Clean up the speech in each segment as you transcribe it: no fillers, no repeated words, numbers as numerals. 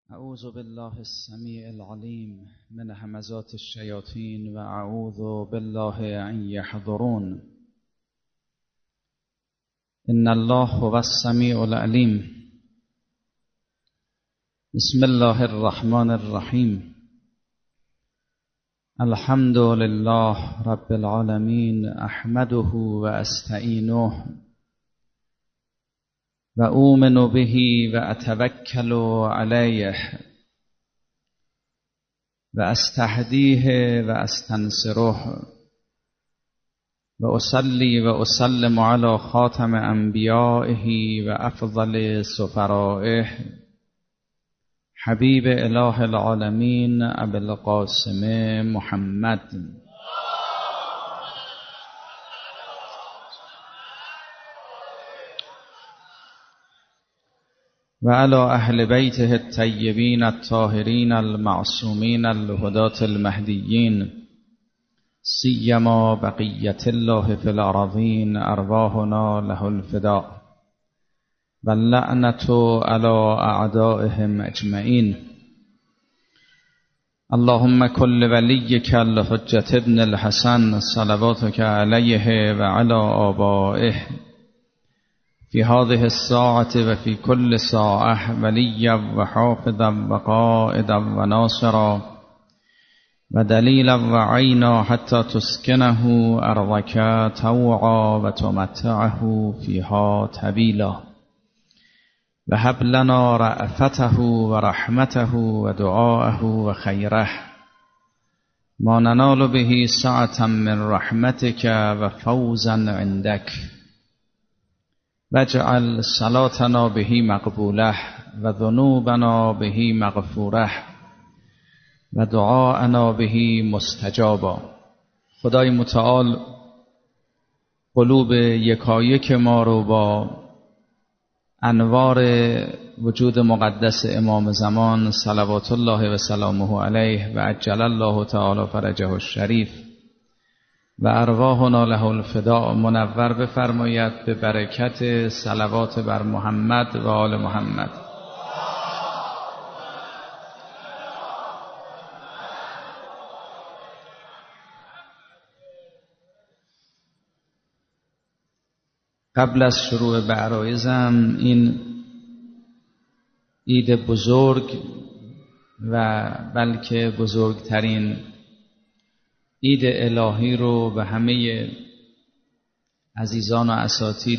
اعوذ بالله السمیع العلیم من همزات الشیاطین و اعوذ بالله ان یحضرون. ان الله هو السمیع العلیم. بسم الله الرحمن الرحیم. الحمد لله رب العالمین، احمده و استعینه و اؤمن به و اتوکل علیه و استهدیه و استنصره و اصلی و اسلم علی خاتم انبیائه و افضل سفرائه حبیب اله العالمین ابی القاسم محمد و علی اهل بیته الطیبین الطاهرین المعصومین الهداة المهدیین، سیما بقیة الله فی الارضین، ارواحنا له الفداء و اللعنة علی اعدائهم اجمعین. اللهم كل ولیک الحجة ابن الحسن صلواتك علیه و علی آبائه في هذه الساعة وفي كل ساعة وليا وحافظا وقائدا وناصرا ودليلا وعينا حتى تسكنه أرضك طوعا وتمتعه فيها طويلا وهب لنا رأفته ورحمته ودعاءه وخيره ما ننال به سعة من رحمتك وفوزا عندك، واجعل صلاتنا به مقبوله و ذنوبنا به مغفوره و دعاءنا به مستجابا. خدای متعال قلوب یکایک ما رو با انوار وجود مقدس امام زمان صلوات الله و سلامه علیه و عجل الله تعالی فرجه الشریف و ارواحنا له الفداء منور بفرماید به برکت صلوات بر محمد و آل محمد. قبل از شروع به عرایزم، این عید بزرگ و بلکه بزرگترین عید الهی رو به همه عزیزان و اساتید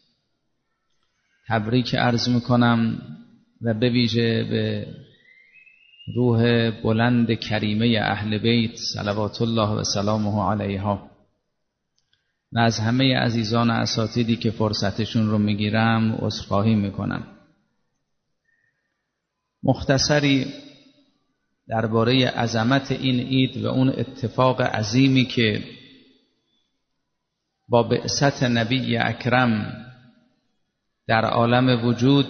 تبریک عرض میکنم و به ویژه به روح بلند کریمه اهل بیت صلوات الله و سلامه علیها و از همه عزیزان و اساتیدی که فرصتشون رو میگیرم عذرخواهی میکنم. مختصری درباره عظمت این عید و اون اتفاق عظیمی که با بعثت نبی اکرم در عالم وجود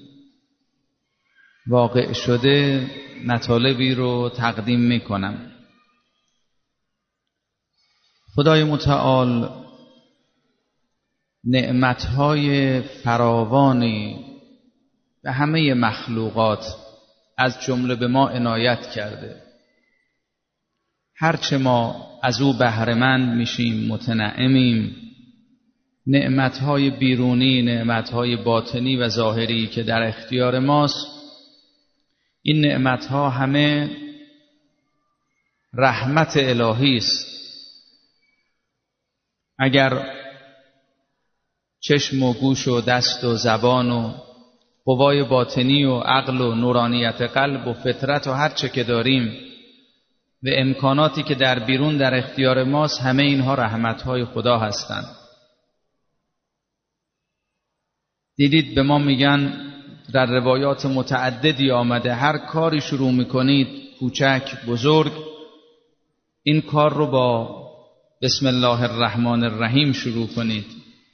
واقع شده مطالبی رو تقدیم میکنم. خدای متعال نعمتهای فراوانی به همه مخلوقات از جمله به ما عنایت کرده. هرچه ما از او بهره‌مند میشیم، متنعمیم، نعمتهای بیرونی، نعمتهای باطنی و ظاهری که در اختیار ماست، این نعمتها همه رحمت الهی است. اگر چشم و گوش و دست و زبان و قوای باطنی و عقل و نورانیت قلب و فطرت و هر چه که داریم و امکاناتی که در بیرون در اختیار ماست، همه اینها رحمتهای خدا هستند. دیدید به ما میگن در روایات متعددی آمده هر کاری شروع میکنید، کوچک بزرگ، این کار رو با بسم الله الرحمن الرحیم شروع کنید.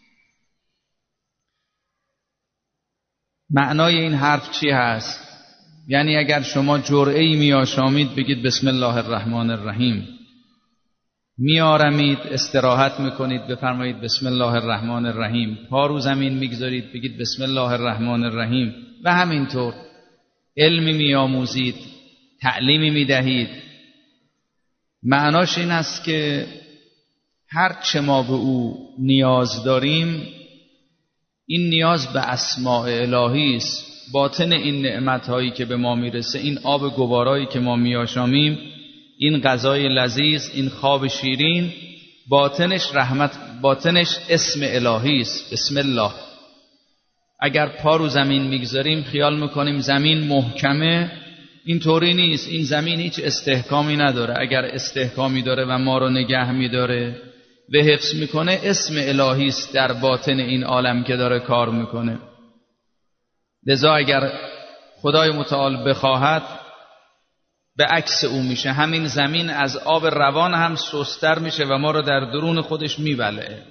معنای این حرف چی هست؟ یعنی اگر شما جرعه‌ای میآشامید بگید بسم الله الرحمن الرحیم، میارمید استراحت میکنید بفرمایید بسم الله الرحمن الرحیم، پا رو زمین میگذارید بگید بسم الله الرحمن الرحیم و همینطور علمی میآموزید، تعلیمی میدهید. معناش این است که هر چه ما به او نیاز داریم، این نیاز به اسماء الهی است. باطن این نعمت‌هایی که به ما میرسه، این آب گوارایی که ما میآشامیم، این غذای لذیذ، این خواب شیرین، باطنش رحمت، باطنش اسم الهی است. بسم الله. اگر پا رو زمین میگذاریم خیال میکنیم زمین محکمه، اینطوری نیست. این زمین هیچ استحکامی نداره. اگر استحکامی داره و ما رو نگه میداره و حفظ میکنه، اسم الهی است در باطن این عالم که داره کار میکنه. لذا اگر خدای متعال بخواهد، به عکس او میشه. همین زمین از آب روان هم سستر میشه و ما رو در درون خودش میبلعه.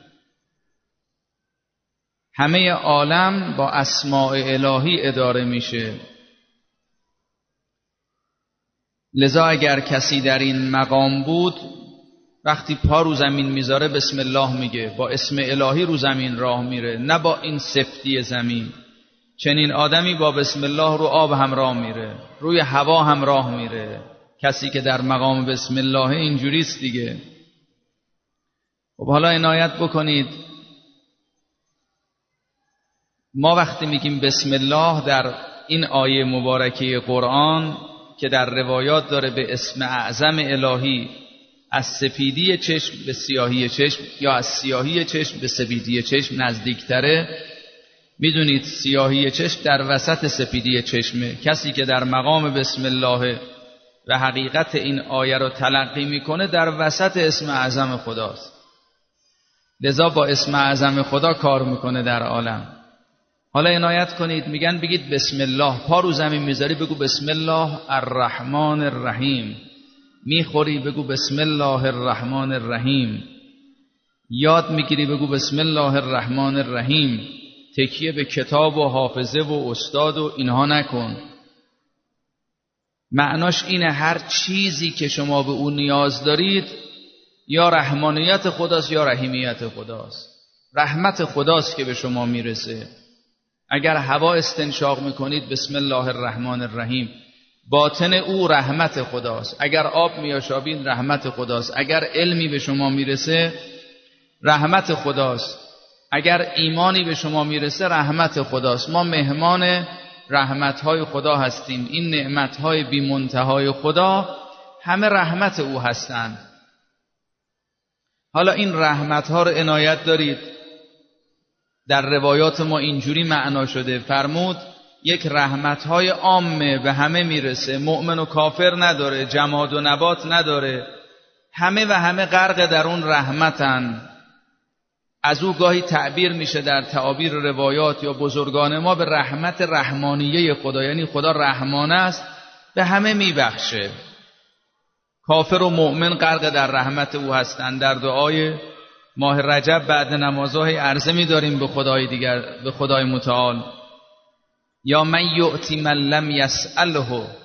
همه عالم با اسماء الهی اداره میشه. لذا اگر کسی در این مقام بود، وقتی پا رو زمین میذاره بسم الله میگه، با اسم الهی رو زمین راه میره، نه با این سفتی زمین. چنین آدمی با بسم الله رو آب هم راه میره، روی هوا هم راه میره. کسی که در مقام بسم الله اینجوریست دیگه. خب حالا عنایت بکنید، ما وقتی میگیم بسم الله در این آیه مبارکه قرآن که در روایات داره به اسم اعظم الهی، از سپیدی چشم به سیاهی چشم یا از سیاهی چشم به سپیدی چشم نزدیکتره، میدونید سیاهی چشم در وسط سپیدی چشمه. کسی که در مقام بسم الله و حقیقت این آیه رو تلقی میکنه، در وسط اسم اعظم خداست. لذا با اسم اعظم خدا کار میکنه در عالم. حالا عنایت کنید، میگن بگید بسم الله. پا رو زمین میذاری بگو بسم الله الرحمن الرحیم. میخوری بگو بسم الله الرحمن الرحیم. یاد میگیری بگو بسم الله الرحمن الرحیم. تکیه به کتاب و حافظه و استاد و اینها نکن. معناش اینه هر چیزی که شما به اون نیاز دارید یا رحمانیت خداست یا رحیمیت خداست. رحمت خداست که به شما میرسه. اگر هوا استنشاق میکنید بسم الله الرحمن الرحیم، باطن او رحمت خداست. اگر آب میآشامید رحمت خداست. اگر علمی به شما میرسه رحمت خداست. اگر ایمانی به شما میرسه رحمت خداست. ما مهمان رحمتهای خدا هستیم. این نعمتهای بی منتهای خدا همه رحمت او هستند. حالا این رحمتها رو عنایت دارید. در روایات ما اینجوری معنا شده، فرمود یک رحمتهای عامه به همه میرسه، مؤمن و کافر نداره، جماد و نبات نداره، همه و همه غرق در اون رحمتن. از او گاهی تعبیر میشه در تعابیر روایات یا بزرگان ما به رحمت رحمانیه خدا، یعنی خدا رحمان است، به همه میبخشه. کافر و مؤمن غرق در رحمت او هستند. در دعای ماه رجب بعد نمازهای عرضه می‌داریم به خدای دیگر، به خدای متعال، یا من یؤتی من لم یسأله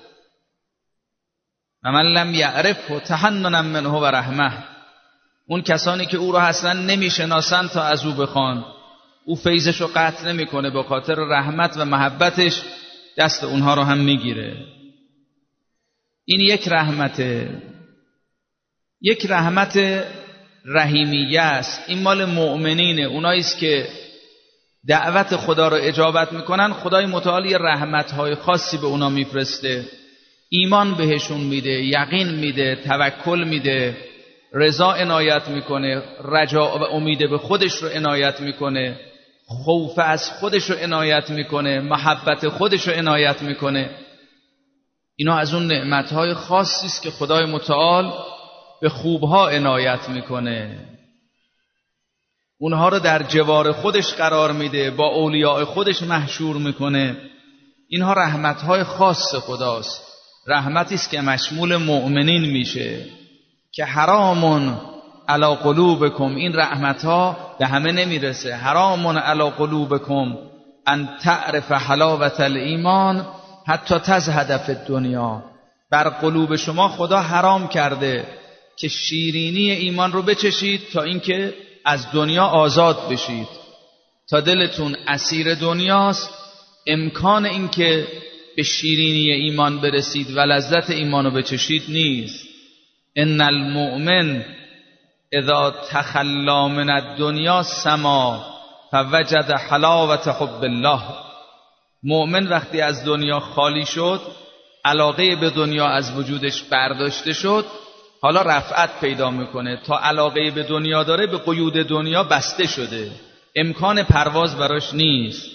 و من لم یعرفه تحننا منه و رحمه. اون کسانی که او را اصلا نمیشناسند تا از او بخوان، او فیضش رو قطع نمیکنه، به خاطر رحمت و محبتش دست اونها رو هم میگیره. این یک رحمته، یک رحمت رحیمیه است. این مال مؤمنینه، اونایی است که دعوت خدا رو اجابت میکنن. خدای متعال یه رحمت‌های خاصی به اونا میفرسته، ایمان بهشون میده، یقین میده، توکل میده، رضا عنایت میکنه، رجا و امید به خودش رو عنایت میکنه، خوف از خودش رو عنایت میکنه، محبت خودش رو عنایت میکنه. اینا از اون نعمت‌های خاصی است که خدای متعال به خوبها عنایت میکنه. اونها رو در جوار خودش قرار میده، با اولیاء خودش محشور میکنه. اینها رحمت‌های خاص خداست. رحمتی است که مشمول مؤمنین میشه که حرامون علی قلوبکم. این رحمت‌ها به همه نمیرسه. حرامون علی قلوبکم ان تعرف حلاوت الایمان حتی تزهد فی الدنیا. بر قلوب شما خدا حرام کرده که شیرینی ایمان رو بچشید تا اینکه از دنیا آزاد بشید. تا دلتون اسیر دنیاست، امکان اینکه به شیرینی ایمان برسید و لذت ایمان رو بچشید نیست. ان المؤمن اذا تخلا من الدنیا سما فوجد حلاوت حب الله. مؤمن وقتی از دنیا خالی شد، علاقه به دنیا از وجودش برداشته شد، حالا رفعت پیدا میکنه. تا علاقه به دنیا داره به قیود دنیا بسته شده، امکان پرواز براش نیست.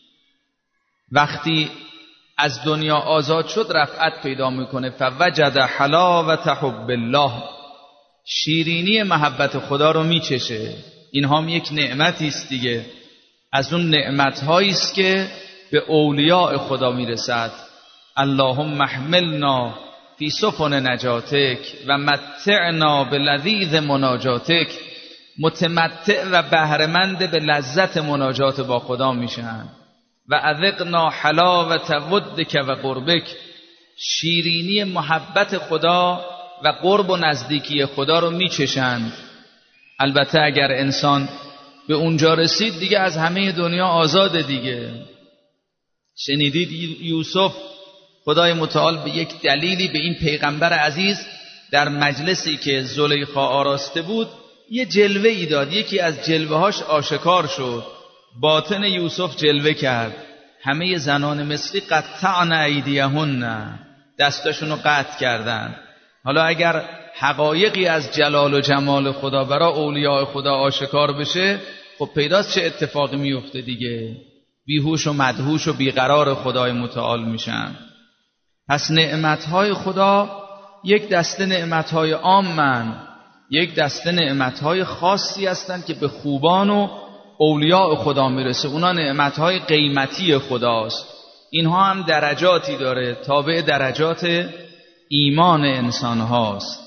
وقتی از دنیا آزاد شد رفعت پیدا میکنه. فوجد حلاوت حب الله، شیرینی محبت خدا رو میچشه. این هم یک نعمتی است دیگه، از اون نعمت‌هایی است که به اولیاء خدا میرسد. اللهم احملنا فی سفن نجاتک و متعنا بلذیذ مناجاتک. متمتع و بهره‌مند به لذت مناجات با خدا میشن. و اذقنا حلاوت ودک و قربک، شیرینی محبت خدا و قرب و نزدیکی خدا رو میچشند. البته اگر انسان به اونجا رسید دیگه از همه دنیا آزاده دیگه. شنیدید یوسف خدای متعال به یک دلیلی به این پیغمبر عزیز در مجلسی که زلیخا آراسته بود یه جلوه ای داد. یکی از جلوه هاش آشکار شد. باطن یوسف جلوه کرد. همه زنان مصری قطعن ایدیهن، دستاشونو قطع کردن. حالا اگر حقایقی از جلال و جمال خدا برای اولیاء خدا آشکار بشه، خب پیداست چه اتفاقی میفته دیگه. بیهوش و مدهوش و بیقرار خدای متعال میشن. پس نعمتهای خدا یک دسته نعمتهای عامن، یک دسته نعمتهای خاصی هستند که به خوبان و اولیاء خدا میرسه. اونا نعمتهای قیمتی خداست. اینها هم درجاتی داره، تابع درجات ایمان انسان هاست.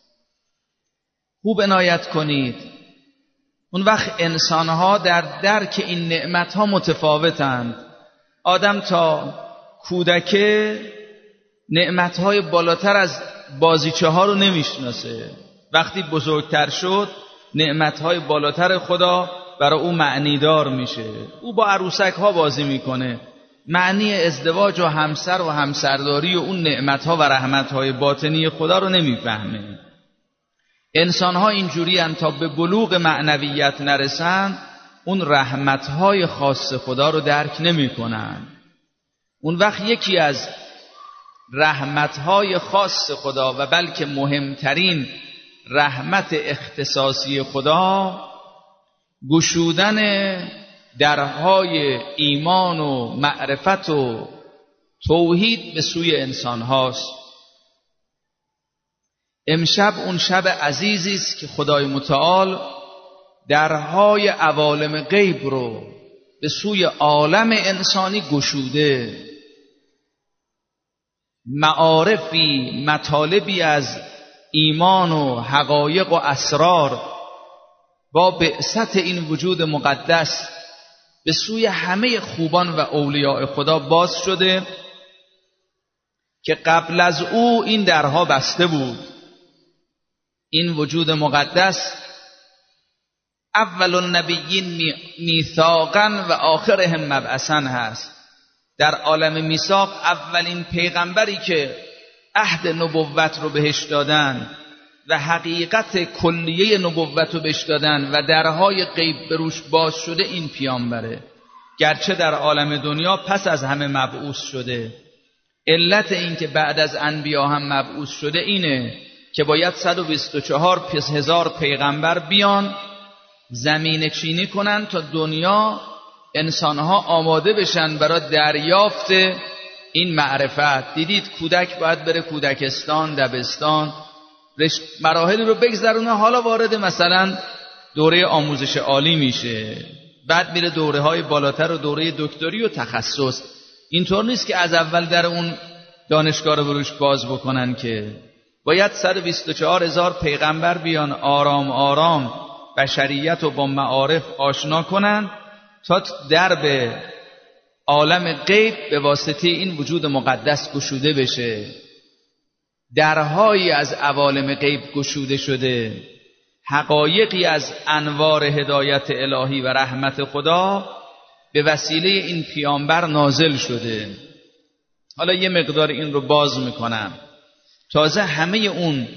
خوب عنایت کنید. اون وقت انسان ها در درک این نعمت ها متفاوتند. آدم تا کودکه نعمت های بالاتر از بازیچه ها رو نمیشناسه. وقتی بزرگتر شد نعمت های بالاتر خدا برای او معنیدار میشه. او با عروسک ها بازی میکنه. معنی ازدواج و همسر و همسرداری و اون نعمت ها و رحمت های باطنی خدا رو نمیفهمه. انسان ها اینجوری ان تا به بلوغ معنویت نرسن اون رحمت های خاص خدا رو درک نمی کنن. اون وقت یکی از رحمت های خاص خدا و بلکه مهمترین رحمت اختصاصی خدا گشودن درهای ایمان و معرفت و توحید به سوی انسان هاست. امشب اون شب عزیزی است که خدای متعال درهای عوالم غیب رو به سوی عالم انسانی گشوده. معارفی، مطالبی از ایمان و حقایق و اسرار با بعثت این وجود مقدس به سوی همه خوبان و اولیاء خدا باز شده که قبل از او این درها بسته بود. این وجود مقدس اول النبیین میثاقا و آخرهم مبعثا هست. در عالم میثاق اولین پیغمبری که عهد نبوت رو بهش دادن و حقیقت کلیه نبوت رو بهش دادن و درهای غیب بروش باز شده این پیامبره. گرچه در عالم دنیا پس از همه مبعوث شده. علت این که بعد از انبیا هم مبعوث شده اینه که باید 124 هزار پیغمبر بیان زمین چینی کنن تا دنیا انسانها آماده بشن برای دریافت این معرفت. دیدید کودک باید بره کودکستان، دبستان، مراحل رو بگذرونه، حالا وارد مثلا دوره آموزش عالی میشه، بعد میره دوره های بالاتر و دوره دکتری و تخصص. اینطور نیست که از اول در اون دانشگاه رو بروش باز بکنن، که باید 124 هزار پیغمبر بیان آرام آرام بشریت رو با معارف آشنا کنن تا درب عالم غیب به واسطه این وجود مقدس گشوده بشه. درهایی از عوالم غیب گشوده شده، حقایقی از انوار هدایت الهی و رحمت خدا به وسیله این پیامبر نازل شده. حالا یه مقدار این رو باز میکنم. تازه همه اون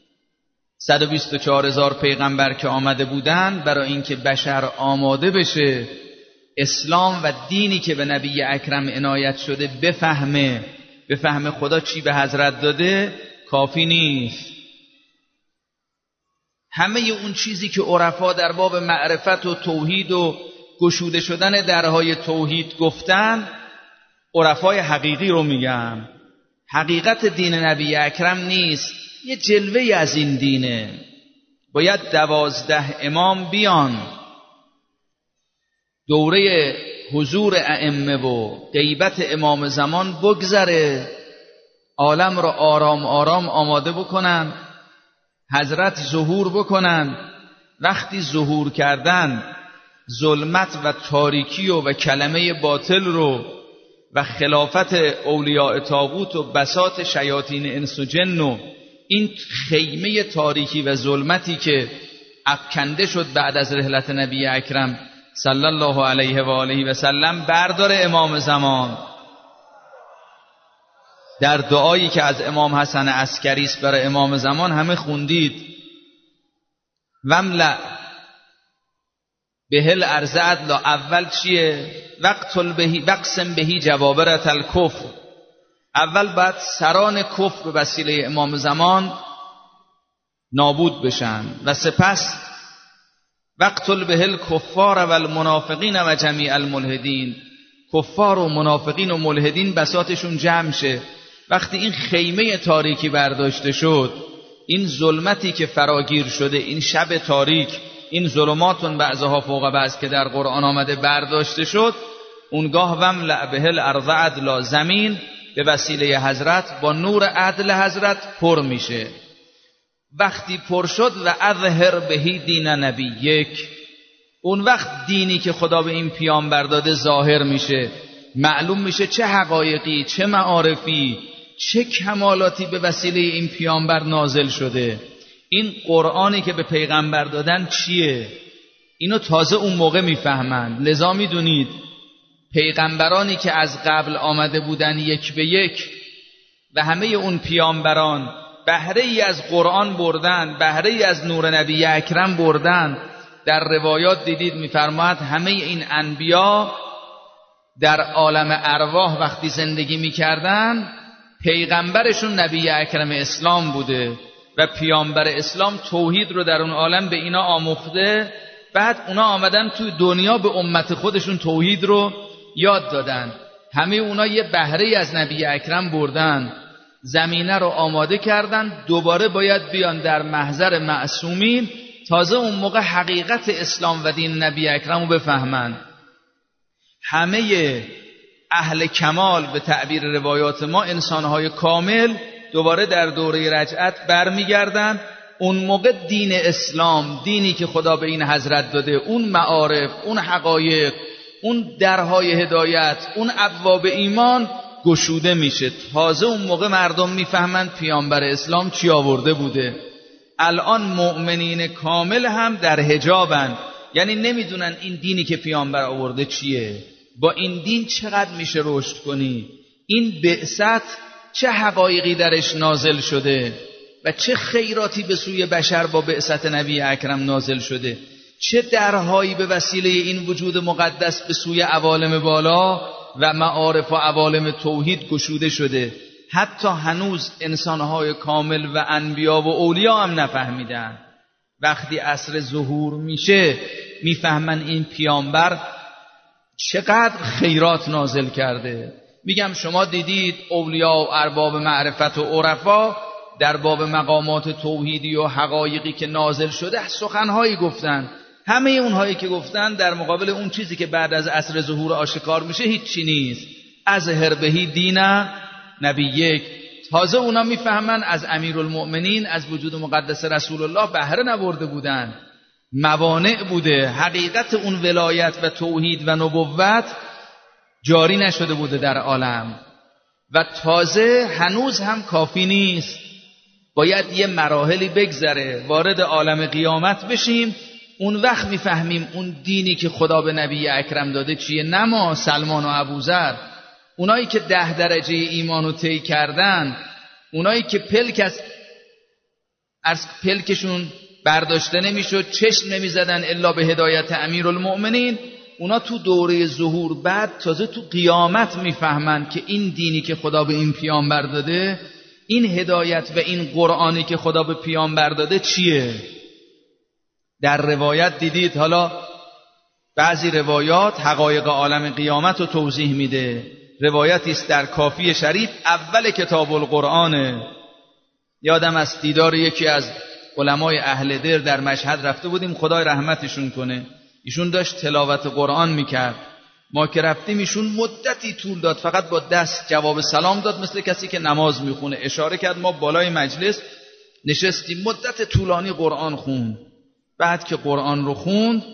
124,000 پیغمبر که آمده بودن برای اینکه بشر آماده بشه اسلام و دینی که به نبی اکرم عنایت شده بفهمه خدا چی به حضرت داده، کافی نیست. همه اون چیزی که عرفا در باب معرفت و توحید و گشوده شدن درهای توحید گفتن، عرفای حقیقی رو میگم. حقیقت دین نبی اکرم نیست، یه جلوه از این دینه. باید 12 امام بیان، دوره حضور ائمه و غیبت امام زمان بگذره، عالم رو آرام آرام آماده بکنن، حضرت ظهور بکنن. وقتی ظهور کردن ظلمت و تاریکی و کلمه باطل رو و خلافت اولیاء طاغوت و بساط شیاطین انس و جن و این خیمه تاریکی و ظلمتی که افکنده شد بعد از رحلت نبی اکرم صلی الله علیه و آله و سلم بردار امام زمان. در دعایی که از امام حسن عسکری است برای امام زمان همه خوندید، وملأ بهل ارض عدلا. اول چیه؟ وقسم بهی جوابرت الکفر. اول باید سران کفر به وسیله امام زمان نابود بشن و سپس وقتل بهل کفار و المنافقین و جمیع الملحدین. کفار و منافقین و ملحدین بساطشون جمع شه. وقتی این خیمه تاریکی برداشته شد، این ظلمتی که فراگیر شده، این شب تاریک، این ظلماتون بعضها فوق بعض که در قرآن آمده برداشته شد، اونگاه وملأ بهل ارض عدلا، زمین به وسیله حضرت با نور عدل حضرت پر میشه. وقتی پر شد و اظهر بهی دین نبیک، اون وقت دینی که خدا به این پیامبر داده ظاهر میشه، معلوم میشه چه حقایقی، چه معارفی، چه کمالاتی به وسیله این پیامبر نازل شده. این قرآنی که به پیغمبر دادن چیه؟ اینو تازه اون موقع میفهمند. لذا میدونید پیغمبرانی که از قبل آمده بودن یک به یک و همه اون پیامبران بهره ای از قرآن بردن، بهره ای از نور نبی اکرم بردن. در روایات دیدید میفرماید همه این انبیا در عالم ارواح وقتی زندگی میکردن پیغمبرشون نبی اکرم اسلام بوده و پیامبر اسلام توحید رو در اون عالم به اینا آموخته. بعد اونا آمدن توی دنیا به امت خودشون توحید رو یاد دادن. همه اونا یه بهره از نبی اکرم بردن، زمینه رو آماده کردن، دوباره باید بیان در محضر معصومین، تازه اون موقع حقیقت اسلام و دین نبی اکرم رو بفهمن. همه اهل کمال به تعبیر روایات ما، انسانهای کامل، دوباره در دوره رجعت برمیگردن. اون موقع دین اسلام، دینی که خدا به این حضرت داده، اون معارف، اون حقایق، اون درهای هدایت، اون ابواب ایمان گشوده میشه. تازه اون موقع مردم میفهمند پیامبر اسلام چی آورده بوده. الان مؤمنین کامل هم در حجابن، یعنی نمیدونن این دینی که پیامبر آورده چیه، با این دین چقدر میشه رشد کنی، این بعثت چه حقایقی درش نازل شده و چه خیراتی به سوی بشر با بعثت نبی اکرم نازل شده، چه درهایی به وسیله این وجود مقدس به سوی عوالم بالا و معارف و عوالم توحید گشوده شده. حتی هنوز انسانهای کامل و انبیا و اولیا هم نفهمیدن. وقتی عصر ظهور میشه میفهمن این پیامبر چقدر خیرات نازل کرده. میگم شما دیدید اولیا و ارباب معرفت و عرفا در باب مقامات توحیدی و حقایقی که نازل شده سخنهایی گفتن. همه اونهایی که گفتن در مقابل اون چیزی که بعد از عصر ظهور آشکار میشه هیچی نیست. اظهر بهی دین نبیک. تازه اونا میفهمن از امیرالمؤمنین، از وجود مقدس رسول الله بهره نبرده بودن، موانع بوده، حقیقت اون ولایت و توحید و نبوت جاری نشده بوده در عالم. و تازه هنوز هم کافی نیست، باید یه مراحلی بگذره، وارد عالم قیامت بشیم. اون وقت میفهمیم اون دینی که خدا به نبی اکرم داده چیه. نه ما سلمان و ابوذر، اونایی که 10 درجه ایمانو طی کردن، اونایی که پلکشون برداشته نمیشد، چشم نمیزدن الا به هدایت امیرالمؤمنین، اونا تو دوره ظهور بعد تازه تو قیامت میفهمن که این دینی که خدا به این پیامبر داده، این هدایت و این قرآنی که خدا به پیامبر داده چیه. در روایت دیدید، حالا بعضی روایات حقایق عالم قیامت رو توضیح میده. روایتی است در کافی شریف، اول کتاب القرآنه. یادم از دیدار یکی از علمای اهل دیر در مشهد رفته بودیم، خدای رحمتشون کنه. ایشون داشت تلاوت قرآن میکرد. ما که رفتیم ایشون مدتی طول داد، فقط با دست جواب سلام داد مثل کسی که نماز میخونه، اشاره کرد. ما بالای مجلس نشستیم، مدت طولانی قرآن خوند. بعد که قرآن رو خوند،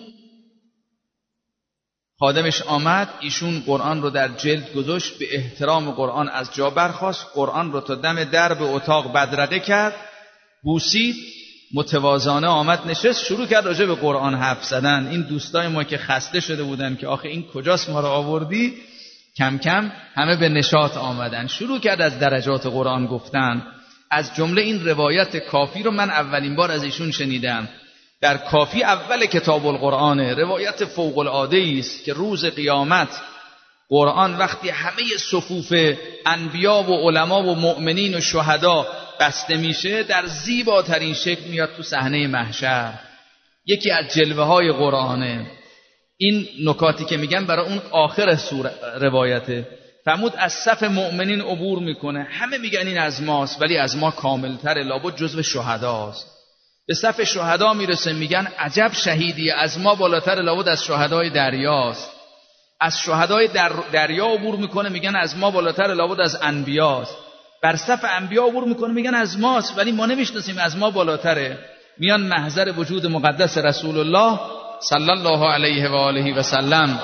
خادمش آمد، ایشون قرآن رو در جلد گذاشت، به احترام قرآن از جا برخاست، قرآن رو تا دم درب اتاق بدرقه کرد، بوسید، متواضعانه آمد نشست، شروع کرد راجع به قرآن حرف زدن. این دوستای ما که خسته شده بودن که آخه این کجاست ما رو آوردی، کم کم همه به نشاط آمدن، شروع کرد از درجات قرآن گفتن. از جمله این روایت کافی رو من اولین بار از ایشون شنیدم. در کافی اول کتاب القرآنه، روایت فوق العاده است که روز قیامت قرآن وقتی همه صفوف انبیا و علما و مؤمنین و شهدا بسته میشه، در زیباترین شکل میاد تو صحنه محشر. یکی از جلوه های قرآنه. این نکاتی که میگم برای اون آخر روایته. فرمود از صف مؤمنین عبور میکنه، همه میگن این از ماست، ولی از ما کاملتر، لابد جزو شهداست. به صف شهدا میرسه، میگن عجب شهیدی، از ما بالاتر، لابد از شهدای دریاست. از شهدای دریا عبور میکنه، میگن از ما بالاتر، لابد از انبیاست. بر صف انبیا عبور میکنه، میگن از ماست، ولی ما نمیشناسیم، از ما بالاتره. میان محضر وجود مقدس رسول الله صلی الله علیه و آله و سلم.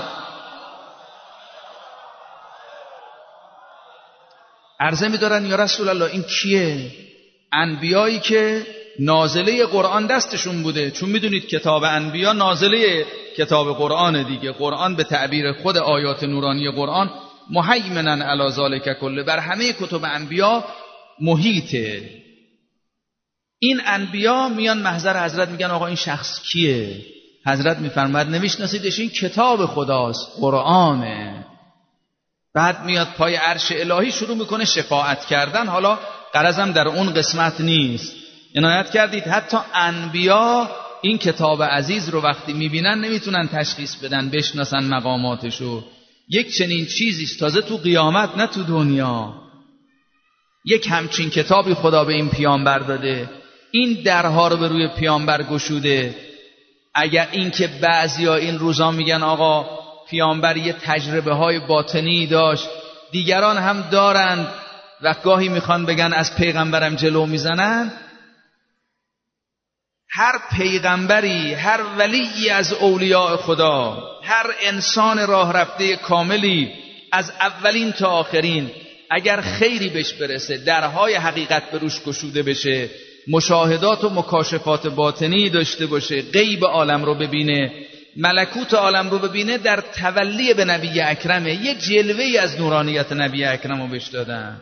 عرضه می‌دارن یا رسول الله این کیه؟ انبیایی که نازله قرآن دستشون بوده، چون میدونید کتاب انبیا نازله کتاب قرآن دیگه. قرآن به تعبیر خود آیات نورانی قرآن مهیمنن علی ذالک کله، بر همه کتب انبیا محیطه. این انبیا میان محضر حضرت، میگن آقا این شخص کیه؟ حضرت میفرماید نمیشناسیدش، این کتاب خداست، قرآنه. بعد میاد پای عرش الهی، شروع میکنه شفاعت کردن. حالا غرضم در اون قسمت نیست. عنایت کردید حتی انبیا این کتاب عزیز رو وقتی میبینن نمیتونن تشخیص بدن، بشناسن مقاماتشو. یک چنین چیزیست تازه تو قیامت، نه تو دنیا. یک همچین کتابی خدا به این پیامبر داده، این درها رو به روی پیامبر گشوده. اگر این که بعضیا این روزا میگن آقا پیامبر یه تجربه های باطنی داشت، دیگران هم دارند و گاهی میخوان بگن از پیغمبرم جلو میزنن. هر پیغمبری، هر ولی از اولیاء خدا، هر انسان راه رفته کاملی از اولین تا آخرین، اگر خیری بهش برسه، درهای حقیقت به روش گشوده بشه، مشاهدات و مکاشفات باطنی داشته باشه، غیب عالم رو ببینه، ملکوت عالم رو ببینه، در تولی به نبی اکرمه. یه جلوه‌ای از نورانیت نبی اکرم رو بهش دادن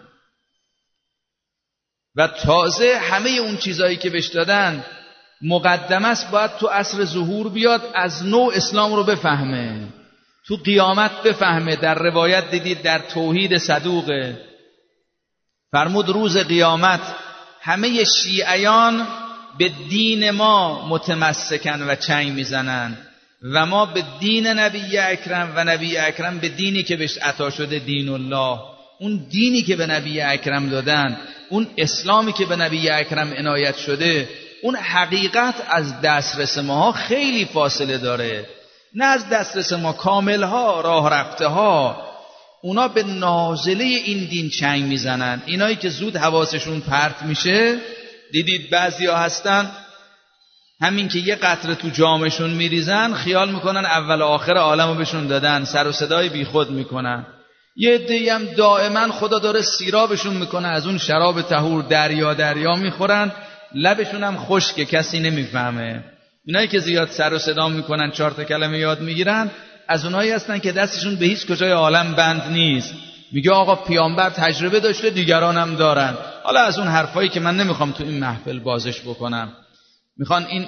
و تازه همه اون چیزایی که بهش دادن مقدم است، باید تو عصر ظهور بیاد از نو اسلام رو بفهمه، تو قیامت بفهمه. در روایت دیدید در توحید صدوقه، فرمود روز قیامت همه شیعیان به دین ما متمسکن و چنگ میزنن و ما به دین نبی اکرم و نبی اکرم به دینی که بهش عطا شده دین الله. اون دینی که به نبی اکرم دادن، اون اسلامی که به نبی اکرم عنایت شده، اون حقیقت از دسترس ما خیلی فاصله داره. نه از دسترس ما، کامل ها، راه رفته ها، اونا به نازله این دین چنگ میزنن. اینایی که زود حواسشون پرت میشه، دیدید بعضیا هستن همین که یه قطره تو جامشون میریزن خیال میکنن اول و آخر عالمو بهشون دادن، سر و صدای بی خود میکنن. یه عده‌ای هم دائما خدا داره سیرابشون میکنه، از اون شراب طهور دریا دریا میخورن، لبشون هم خشکه، کسی نمیفهمه. اینایی که زیاد سر و صدا میکنن، 4 تا کلمه یاد میگیرن، از اونایی هستن که دستشون به هیچ کجای عالم بند نیست، میگه آقا پیامبر تجربه داشته، دیگرانم دارن. حالا از اون حرفایی که من نمیخوام تو این محفل بازش بکنم، میخوان این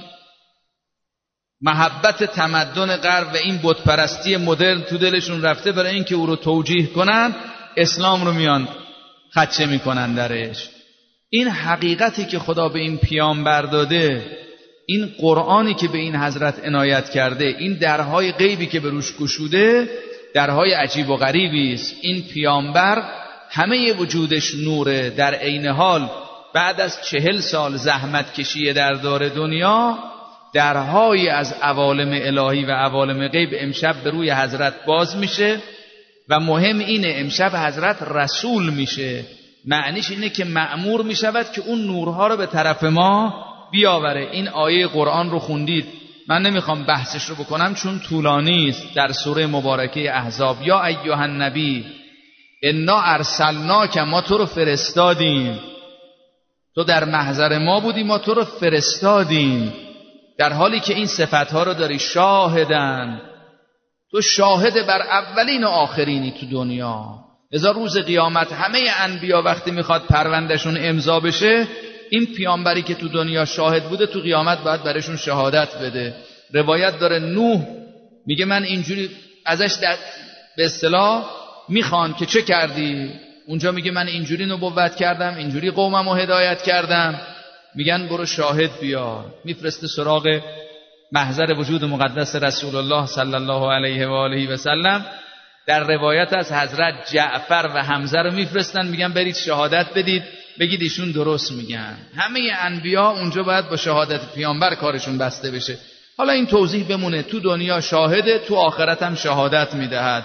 محبت تمدن غرب و این بت پرستی مدرن تو دلشون رفته، برای اینکه او رو توجیه کنن اسلام رو میان خدشه میکنن درش. این حقیقتی که خدا به این پیامبر داده، این قرآنی که به این حضرت عنایت کرده، این درهای غیبی که به روش گشوده، درهای عجیب و غریبی است. این پیامبر همه وجودش نوره، در عین حال بعد از 40 سال زحمت کشی در دار دنیا، درهای از عوالم الهی و عوالم غیب امشب به روی حضرت باز میشه. و مهم اینه امشب حضرت رسول میشه، معنیش اینه که مأمور میشود که اون نورها رو به طرف ما بیاوره. این آیه قرآن رو خوندید، من نمیخوام بحثش رو بکنم چون طولانی است، در سوره مبارکه احزاب. یا ایها النبی انا ارسلناک، ما تو رو فرستادیم، تو در محضر ما بودی، ما تو رو فرستادیم، در حالی که این صفتها رو داری. شاهدن، تو شاهد بر اولین و آخرینی تو دنیا. لذا روز قیامت همه انبیا وقتی میخواد پروندهشون امضا بشه، این پیامبری که تو دنیا شاهد بوده تو قیامت باید برشون شهادت بده. روایت داره نوح میگه من اینجوری ازش به اصطلاح میخوان که چه کردی؟ اونجا میگه من اینجوری نبوت کردم، اینجوری قومم رو هدایت کردم. میگن برو شاهد بیار، میفرسته سراغ محضر وجود مقدس رسول الله صلی الله علیه و آله و سلم. در روایت از حضرت جعفر و حمزه رو میفرستن، میگن برید شهادت بدید، بگید ایشون درست میگن. همه انبیا اونجا باید با شهادت پیامبر کارشون بسته بشه. حالا این توضیح بمونه، تو دنیا شاهده، تو آخرت هم شهادت میدهد.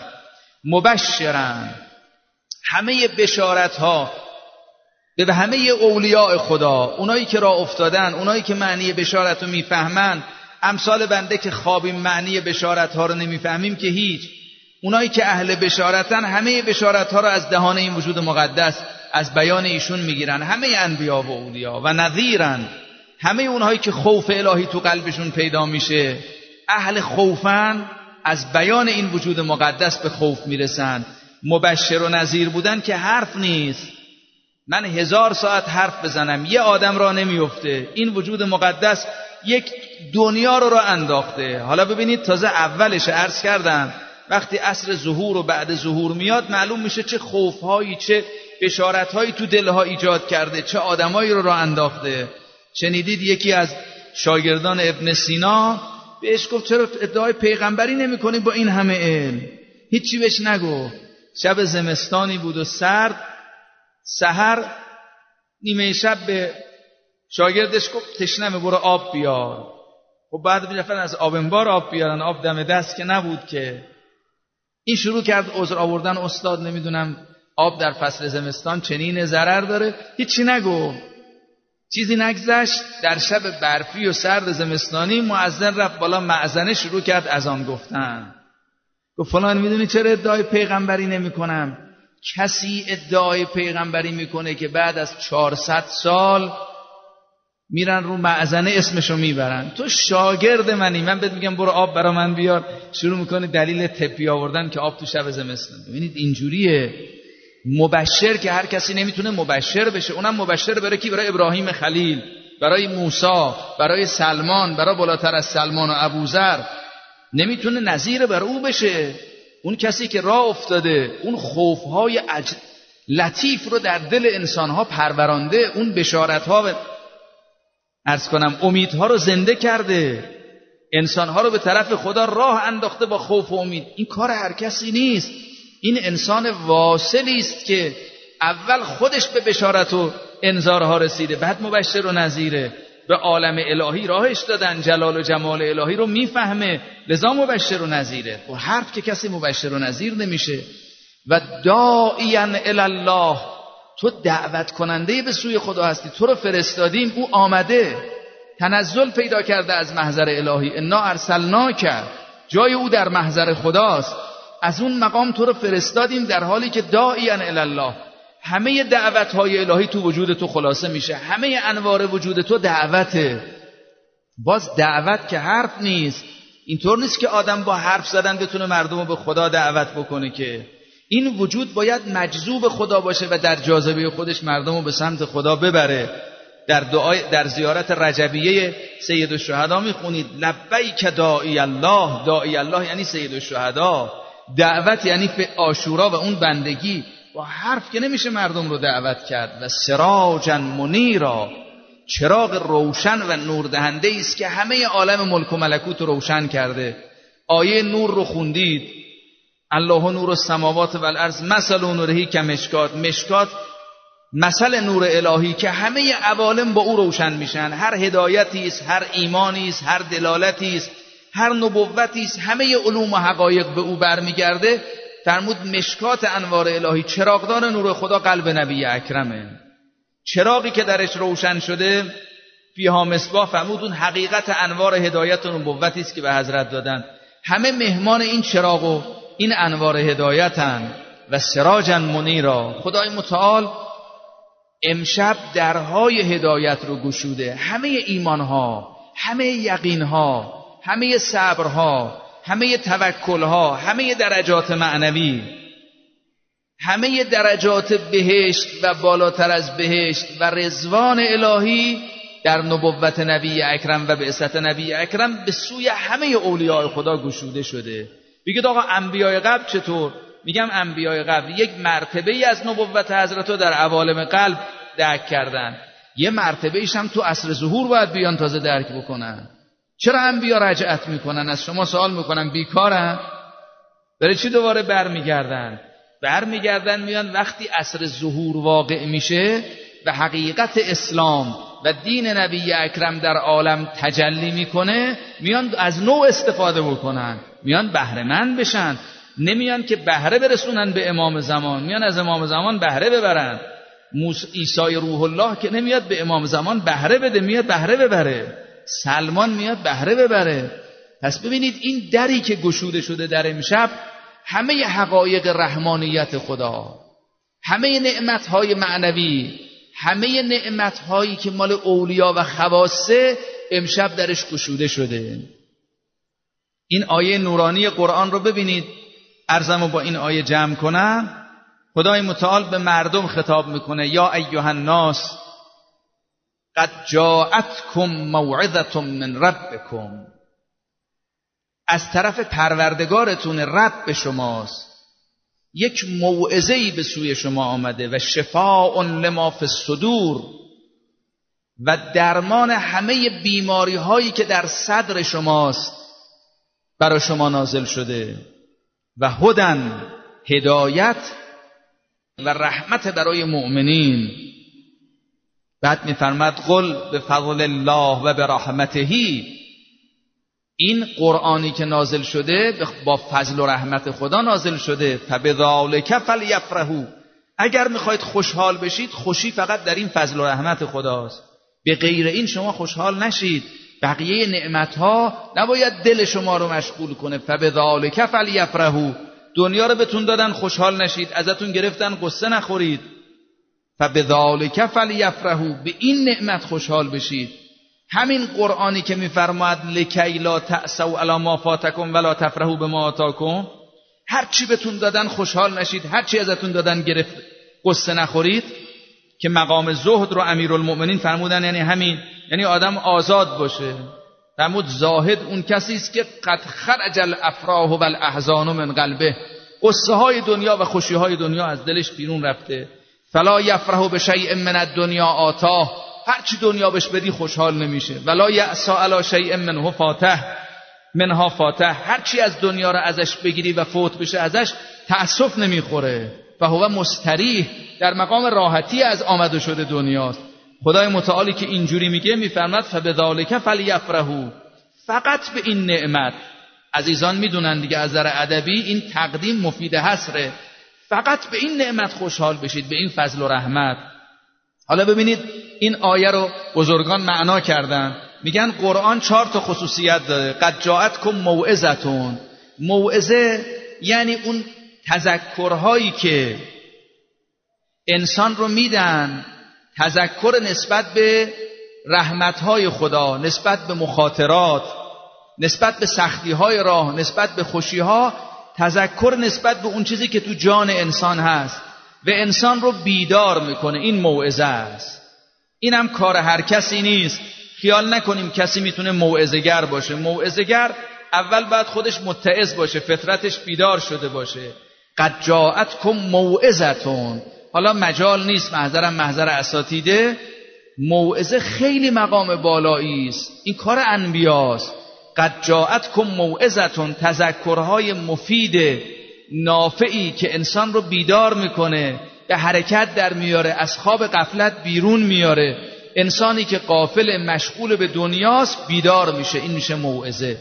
مبشرن، همه بشارت ها به همه اولیاء خدا، اونایی که راه افتادن، اونایی که معنی بشارت رو میفهمن، امثال بنده که خوابیم معنی بشارت ها رو نمیفهمیم که هیچ. اونایی که اهل بشارتن همه بشارت ها رو از دهان این وجود مقدس، از بیان ایشون میگیرن. همه انبیا و اولیا. و نذیرن، همه اونهایی که خوف الهی تو قلبشون پیدا میشه، اهل خوفن، از بیان این وجود مقدس به خوف میرسن. مبشر و نذیر بودن که حرف نیست. من 1000 ساعت حرف بزنم یه آدم را نمیفته. این وجود مقدس یک دنیا رو انداخته. حالا ببینید تازه اولش عرض کردم، وقتی عصر ظهور و بعد ظهور میاد معلوم میشه چه خوفهایی، چه بشارتهایی تو دلها ایجاد کرده، چه آدمایی رو انداخته. شنیدید یکی از شاگردان ابن سینا بهش گفت چرا ادعای پیغمبری نمی کنی با این همه علم؟ هیچی بهش نگو. شب زمستانی بود و سرد، سحر نیمه شب به شاگردش گفت تشنمه برو آب بیار. خب بعد رفتن از آب انبار آب بیارن، آب دم دست که نبود که. این شروع کرد عذر آوردن، استاد نمیدونم آب در فصل زمستان چنین ضرر داره. هیچی نگو. چیزی نگذشت، در شب برفی و سرد زمستانی مؤذن رفت بالا مأذنه، شروع کرد اذان گفتن. گفت فلان میدونی چرا ادعای پیغمبری نمی کنم؟ کسی ادعای پیغمبری میکنه که بعد از 400 سال میرن رو مأذنه اسمشو میبرن. تو شاگرد منی، من بهت میگم برو آب برا من بیار، شروع میکنه دلیل طبی آوردن که آب تو شب زمستان. ببینید اینجوریه. مبشر که هر کسی نمیتونه مبشر بشه. اونم مبشر برای کی؟ برای ابراهیم خلیل، برای موسی، برای سلمان، برای بالاتر از سلمان و ابوذر. نمیتونه نظیر بر او بشه. اون کسی که راه افتاده، اون خوفهای لطیف رو در دل انسانها پرورانده، اون بشارتها، عرض کنم امیدها رو زنده کرده، انسانها رو به طرف خدا راه انداخته با خوف و امید. این کار هر کسی نیست. این انسان واصلی است که اول خودش به بشارت و انذارها رسیده، بعد مبشر و نذیره. به عالم الهی راهش دادن، جلال و جمال الهی رو میفهمه، لذا مبشر و نذیره. و حرف که کسی مبشر و نذیر نمیشه. و داعیا الی الله، تو دعوت کننده به سوی خدا هستی، تو رو فرستادیم، او آمده، تنزل پیدا کرده از محضر الهی. انا ارسلناک، جای او در محضر خداست. از اون مقام تو رو فرستادیم در حالی که داعیا الی الله. همه دعوت‌های الهی تو وجود تو خلاصه میشه، همه انوار وجود تو دعوته. باز دعوت که حرف نیست. اینطور نیست که آدم با حرف زدن بتونه مردم رو به خدا دعوت بکنه، که این وجود باید مجذوب خدا باشه و در جاذبه خودش مردم رو به سمت خدا ببره. در زیارت رجبیه سید الشهدا میخونید لبیک داعی الله. داعی الله یعنی سید الشهدا. دعوت یعنی عاشورا و اون بندگی. با حرف که نمیشه مردم رو دعوت کرد. و سراجا منیرا، چراغ روشن و نور دهنده است که همه عالم ملک و ملکوت رو روشن کرده. آیه نور رو خوندید، الله نور السماوات و الارض مثل نوره کمشکات. مشکات مثل نور الهی که همه عوالم با او روشن میشن. هر هدایتی است، هر ایمانی است، هر دلالتی است، هر نبوتی است، همه علوم و حقایق به او برمیگرده. فرمود مشکات انوار الهی، چراغدان نور خدا قلب نبی اکرمه. چراغی که درش روشن شده فیها مصباح، فرمود اون حقیقت انوار هدایت و نبوتی است که به حضرت دادن. همه مهمان این چراغ و این انوار هدایتن. و سراجا منیرا، خدای متعال امشب درهای هدایت رو گشوده. همه ایمانها، همه یقینها، همه صبرها، همه توکلها، همه درجات معنوی، همه درجات بهشت و بالاتر از بهشت و رضوان الهی در نبوت نبی اکرم و بعثت نبی اکرم به سوی همه اولیاء خدا گشوده شده. بگید آقا انبیاء قبل چطور؟ میگم انبیاء قبل یک مرتبه ای از نبوت حضرت رو در عوالم قلب درک کردن، یه مرتبه ایش هم تو عصر ظهور باید بیان تازه درک بکنن. چرا انبیا رجعت میکنن؟ از شما سوال میکنن، بیکارن؟ برای چی دوباره برمیگردن میان وقتی عصر ظهور واقع میشه و حقیقت اسلام و دین نبی اکرم در عالم تجلی میکنه، میان از نوع استفاده بکنن، میان بهره مند بشن. نمیان که بهره برسونن به امام زمان، میان از امام زمان بهره ببرن. عیسی روح الله که نمیاد به امام زمان بهره بده، میاد بهره ببره. سلمان میاد بهره ببره. پس ببینید این دری که گشوده شده در امشب، همه حقایق رحمانیت خدا، همه نعمتهای معنوی، همه نعمتهایی که مال اولیا و خواصه امشب درش گشوده شده. این آیه نورانی قرآن رو ببینید. عرضمو با این آیه جمع کنم. خدای متعال به مردم خطاب میکنه یا ایها الناس قد جاءتکم موعظة من ربکم. از طرف پروردگارتون رب شماست یک موعظه‌ای به سوی شما آمده و شفاء لما فی الصدور، و درمان همه بیماری هایی که در صدر شماست برای شما نازل شده، و هدن هدایت و رحمت برای مؤمنین. بعد می‌فرماد قل بفضل الله و برحمته. این قرآنی که نازل شده با فضل و رحمت خدا نازل شده. فبذالک فلیفرحوا. اگر میخواید خوشحال بشید، خوشی فقط در این فضل و رحمت خداست. به غیر این شما خوشحال نشید. بقیه نعمتها نباید دل شما رو مشغول کنه. فبذالک فلیفرحوا. دنیا رو بهتون دادن خوشحال نشید، ازتون گرفتن قصه نخورید. فبذالک فلیفرحوا. به این نعمت خوشحال بشید. همین قرآنی که میفرماید لکی لا تأسوا علی ما فاتکم ولا تفرحوا بما آتاکم، هر چی بهتون دادن خوشحال نشید، هر چی ازتون دادن گرفت قصه نخورید، که مقام زهد رو امیرالمؤمنین فرمودن یعنی همین، یعنی آدم آزاد باشه. فرمود زاهد اون کسی است که قد خرج الافراح و الاحزان من قلبه، قصه های دنیا و خوشی های دنیا از دلش بیرون رفته. فلا یفرح بشیء من الدنیا آتاه. هر چی دنیا بهش بدی خوشحال نمیشه. ولا یأسا علی شیء منها فاته. هر چی از دنیا رو ازش بگیری و فوت بشه ازش تأسف نمیخوره. فهو مستریح، در مقام راحتی از آمد و شده دنیاست. خدای متعالی که اینجوری میگه میفرماد فبذالک فلیفرحوا. فقط به این نعمت، عزیزان میدونن دیگه از نظر ادبی این تقدیم مفید حصره، فقط به این نعمت خوشحال بشید، به این فضل و رحمت. حالا ببینید این آیه رو بزرگان معنا کردن، میگن قرآن 4 تا خصوصیت داره. قد جاءتکم موعظة. موعظه یعنی اون تذکرهایی که انسان رو میدن، تذکر نسبت به رحمتهای خدا، نسبت به مخاطرات، نسبت به سختیهای راه، نسبت به خوشیها، تذکر نسبت به اون چیزی که تو جان انسان هست و انسان رو بیدار میکنه. این موعظه است. اینم کار هر کسی نیست. خیال نکنیم کسی میتونه موعظه‌گر باشه. موعظه‌گر اول باید خودش متعظ باشه، فطرتش بیدار شده باشه. قد جاءتکم موعظتون. حالا مجال نیست، محضر اساتیده. موعظه خیلی مقام بالایی است. این کار انبیاست. قد جاءتکم موعظتون، تذکرهای مفید نافعی که انسان رو بیدار میکنه، به حرکت در میاره، از خواب غفلت بیرون میاره. انسانی که غافل مشغول به دنیاست بیدار میشه. این میشه موعظه.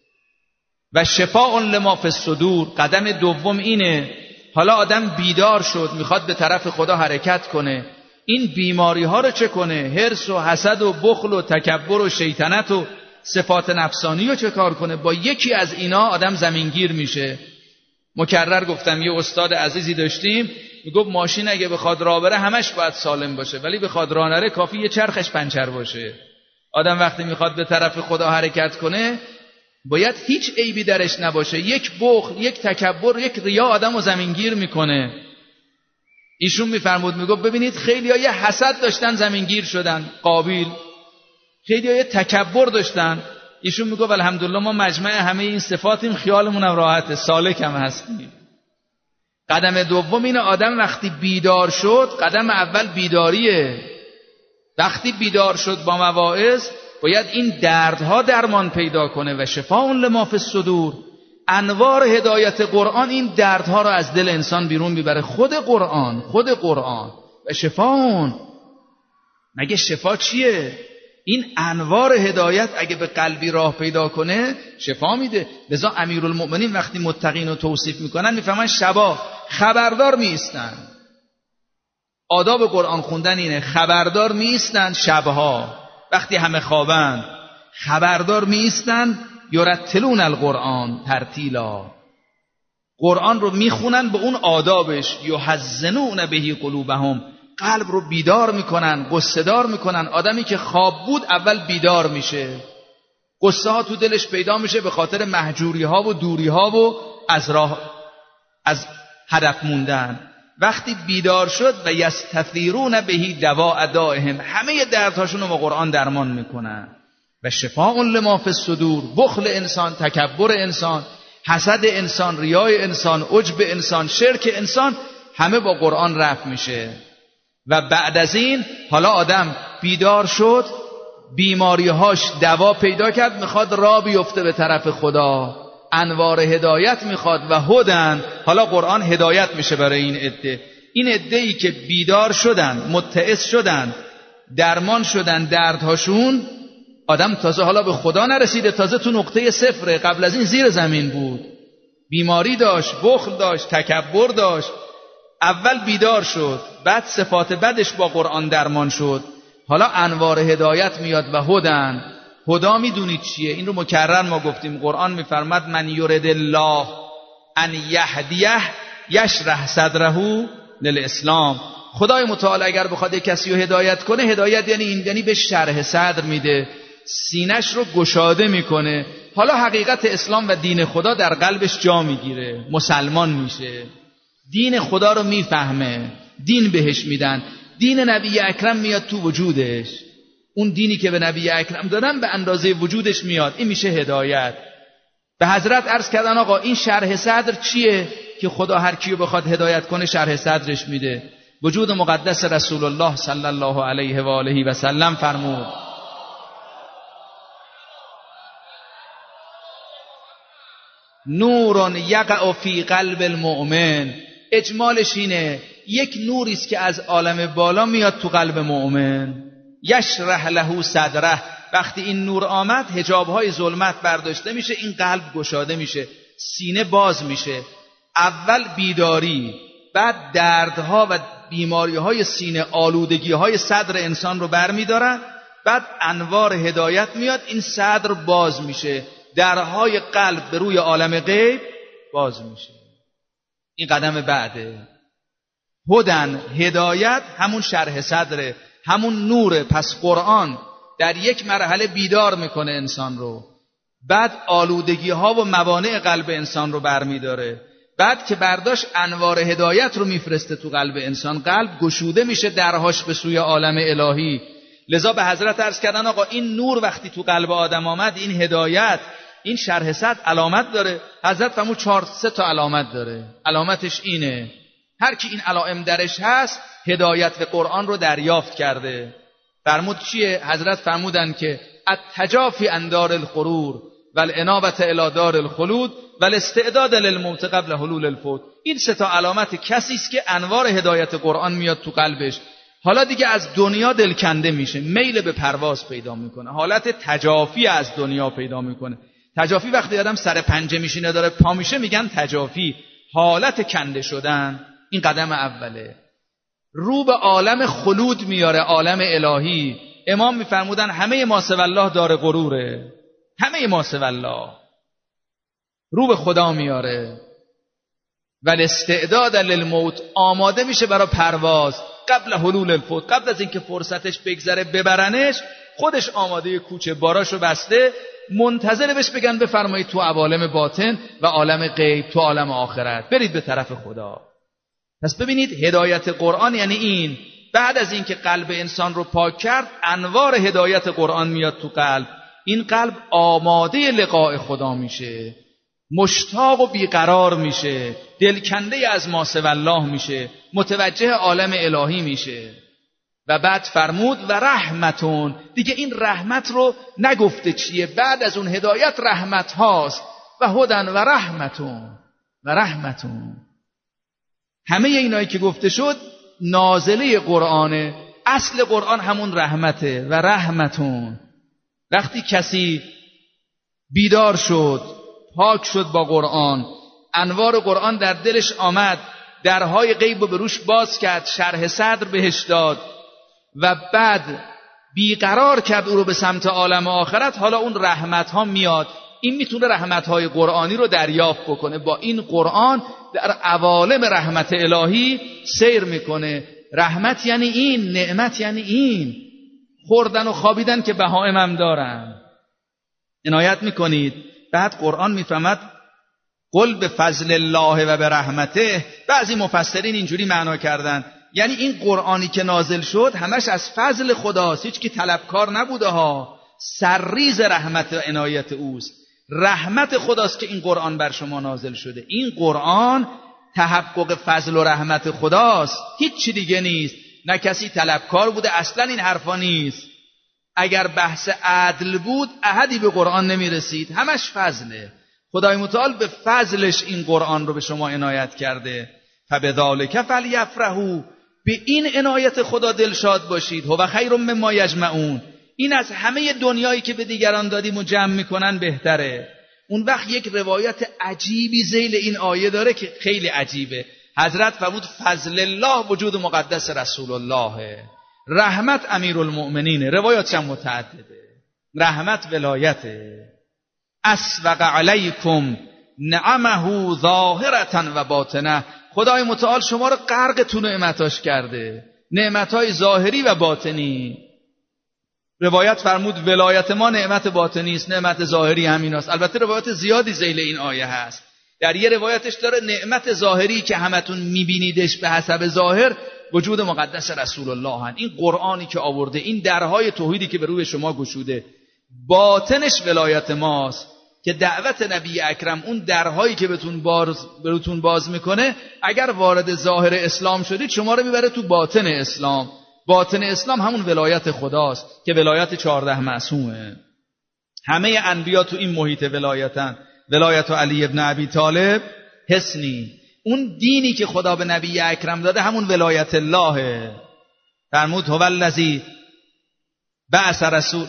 و شفاء لما فی الصدور. قدم دوم اینه. حالا آدم بیدار شد، میخواد به طرف خدا حرکت کنه. این بیماری ها رو چه کنه؟ حرص و حسد و بخل و تکبر و شیطنت و صفات نفسانی رو چه کار کنه؟ با یکی از اینا آدم زمینگیر میشه. مکرر گفتم یه استاد عزیزی داشتیم میگفت ماشین اگه بخواد راه بره همش باید سالم باشه، ولی بخواد راه نره کافی یه چرخش پنچر باشه. آدم وقتی میخواد به طرف خدا حرکت کنه باید هیچ عیبی درش نباشه. یک بخل، یک تکبر، یک ریا آدمو زمینگیر میکنه. ایشون میفرمود، میگفت ببینید خیلی‌ها یه حسد داشتن زمینگیر شدن، قابیل. خیلی‌ها یه تکبر داشتن. ایشون میگفت الحمدلله ما مجمع همه این صفاتیم، خیالمون هم راحته، سالک هم هستیم. قدم دوم اینه آدم وقتی بیدار شد، قدم اول بیداریه. وقتی بیدار شد با مواعظ باید این دردها درمان پیدا کنه. و شفاء لما فی الصدور. انوار هدایت قرآن این دردها رو از دل انسان بیرون میبره. خود قرآن و شفاء. مگه شفا چیه؟ این انوار هدایت اگه به قلبی راه پیدا کنه شفا میده. لذا امیرالمؤمنین وقتی متقین رو توصیف میکنن میفهمن شبا خبردار میستن. آداب قرآن خوندن اینه. خبردار میستن شبها وقتی همه خوابند، خبردار میستن یرتلون القرآن ترتیلا. قرآن رو میخونن به اون آدابش. یحزنون بهی قلوبهم. قلب رو بیدار میکنن، قصه دار میکنن. آدمی که خواب بود اول بیدار میشه، قصه ها تو دلش پیدا میشه به خاطر محجوری ها و دوری ها و از هدف موندن. وقتی بیدار شد و یستثیرون بهی دواء دائهم، همه دردهاشون رو با قرآن درمان میکنن. و شفاء لما فی الصدور. بخل انسان، تکبر انسان، حسد انسان، ریای انسان، عجب انسان، شرک انسان، همه با قرآن رفع میشه. و بعد از این حالا آدم بیدار شد، بیماریهاش دوا پیدا کرد، میخواد راه بیفته به طرف خدا، انوار هدایت میخواد. و هدن، حالا قرآن هدایت میشه برای این عده. این عده‌ای که بیدار شدن، متعظ شدن، درمان شدن دردهاشون. آدم تازه حالا به خدا نرسیده، تازه تو نقطه صفره. قبل از این زیر زمین بود، بیماری داشت، بخل داشت، تکبر داشت. اول بیدار شد، بعد صفات بدش با قرآن درمان شد. حالا انوار هدایت میاد. و هدن. هدا میدونید چیه؟ این رو مکرر ما گفتیم. قرآن میفرماد من یرد الله ان یهدیه یشرح صدره للاسلام. خدای متعال اگر بخواد کسی رو هدایت کنه، هدایت یعنی این، یعنی به شرح صدر میده، سینش رو گشاده میکنه. حالا حقیقت اسلام و دین خدا در قلبش جا میگیره، مسلمان میشه، دین خدا رو میفهمه، دین بهش میدن، دین نبی اکرم میاد تو وجودش. اون دینی که به نبی اکرم دادن به اندازه وجودش میاد. این میشه هدایت. به حضرت عرض کردن آقا این شرح صدر چیه که خدا هر کیو بخواد هدایت کنه شرح صدرش میده؟ وجود مقدس رسول الله صلی الله علیه و آله و سلم فرمود نور یقع فی قلب المؤمن. اجمالش اینه یک نوری است که از عالم بالا میاد تو قلب مؤمن. یشرح له صدره. وقتی این نور آمد حجاب‌های ظلمت برداشته میشه، این قلب گشاده میشه، سینه باز میشه. اول بیداری، بعد دردها و بیماری‌های سینه، آلودگی‌های صدر انسان رو برمی‌دارن، بعد انوار هدایت میاد، این صدر باز میشه، درهای قلب به روی عالم غیب باز میشه. این قدم بعده. هدن، هدایت همون شرح صدره، همون نوره. پس قرآن در یک مرحله بیدار میکنه انسان رو، بعد آلودگی ها و موانع قلب انسان رو برمیداره. بعد که برداشت انوار هدایت رو میفرسته تو قلب انسان، قلب گشوده میشه درهاش به سوی عالم الهی. لذا به حضرت عرض کردن آقا این نور وقتی تو قلب آدم آمد، این هدایت، این شرح صدر علامت داره. حضرت فرمود 4 تا علامت داره. علامتش اینه هر کی این علائم درش هست هدایت به قرآن رو دریافت کرده. فرمود چیه؟ حضرت فرمودن که التجافی عن دار الغرور والانابة الی دار الخلود والاستعداد للموت قبل حلول الفوت. این 3 تا علامت کسی است که انوار هدایت قرآن میاد تو قلبش. حالا دیگه از دنیا دلکنده میشه، میل به پرواز پیدا میکنه، حالت تجافی از دنیا پیدا میکنه. تجافی وقتی آدم سر پنجه میشینه داره پا میشه میگن تجافی، حالت کنده شدن. این قدم اوله. رو به عالم خلود میاره، عالم الهی. امام میفرمودن همه ما سوی الله دار غروره، همه ما سوی الله. رو به خدا میاره. ولی استعداد للموت، آماده میشه برای پرواز قبل حلول الفوت، قبل از اینکه فرصتش بگذره ببرنش، خودش آماده کوچه باراشو بسته، منتظر بهش بگن بفرمایید تو عوالم باطن و عالم غیب، تو عالم آخرت برید به طرف خدا. پس ببینید هدایت قرآن یعنی این. بعد از اینکه قلب انسان رو پاک کرد، انوار هدایت قرآن میاد تو قلب. این قلب آماده لقاء خدا میشه، مشتاق و بیقرار میشه، دلکنده از ما سوی الله میشه، متوجه عالم الهی میشه. و بعد فرمود و رحمتون، دیگه این رحمت رو نگفته چیه، بعد از اون هدایت رحمت هاست. و هدن و رحمتون و رحمتون، همه اینایی که گفته شد نازله قرآنه. اصل قرآن همون رحمته. و رحمتون، وقتی کسی بیدار شد، پاک شد با قرآن، انوار قرآن در دلش آمد، درهای غیب رو به روش باز کرد، شرح صدر بهش داد و بعد بیقرار کرد او رو به سمت عالم آخرت، حالا اون رحمت ها میاد. این میتونه رحمت های قرآنی رو دریافت بکنه. با این قرآن در عوالم رحمت الهی سیر میکنه. رحمت یعنی این، نعمت یعنی این. خوردن و خوابیدن که بهائم هم دارن. عنایت میکنید. بعد قرآن میفهمد قل به فضل الله و به رحمته. بعضی مفسرین اینجوری معنا کردن یعنی این قرآنی که نازل شد همش از فضل خداست، هیچ کی طلبکار نبوده ها، سرریز رحمت و عنایت اوست. رحمت خداست که این قرآن بر شما نازل شده. این قرآن تحقق فضل و رحمت خداست، هیچ چی دیگه نیست. نه کسی طلبکار بوده، اصلا این حرفا نیست. اگر بحث عدل بود احدی به قرآن نمیرسید، همش فضله. خدای متعال به فضلش این قرآن رو به شما عنایت کرده. فبذالک فلیفرحوا، به این عنایت خدا دلشاد باشید. هو خیر مما یجمعون، این از همه دنیایی که به دیگران دادیم و جمع میکنن بهتره. اون وقت یک روایت عجیبی ذیل این آیه داره که خیلی عجیبه. حضرت فرمود فضل الله وجود مقدس رسول الله، رحمت امیرالمؤمنینه. روایاتش هم متعدده. رحمت ولایته. اسبق علیکم نعمه ظاهرة و باطنه، خدای متعال شما رو غرق تو نعمتاش کرده، نعمتهای ظاهری و باطنی. روایت فرمود ولایت ما نعمت باطنی است، نعمت ظاهری همین است. البته روایت زیادی ذیل این آیه هست. در یه روایتش داره نعمت ظاهری که همتون میبینیدش به حسب ظاهر وجود مقدس رسول الله هن. این قرآنی که آورده، این درهای توحیدی که به روی شما گشوده، باطنش ولایت ماست که دعوت نبی اکرم، اون درهایی که بهتون باز میکنه، اگر وارد ظاهر اسلام شدید شما رو میبره تو باطن اسلام. باطن اسلام همون ولایت خداست که ولایت 14 معصومه. همه انبیا تو این محیط ولایتن. ولایت علی ابن ابی طالب حسنی، اون دینی که خدا به نبی اکرم داده همون ولایت اللهه. فرمود هو الذی بعث رسول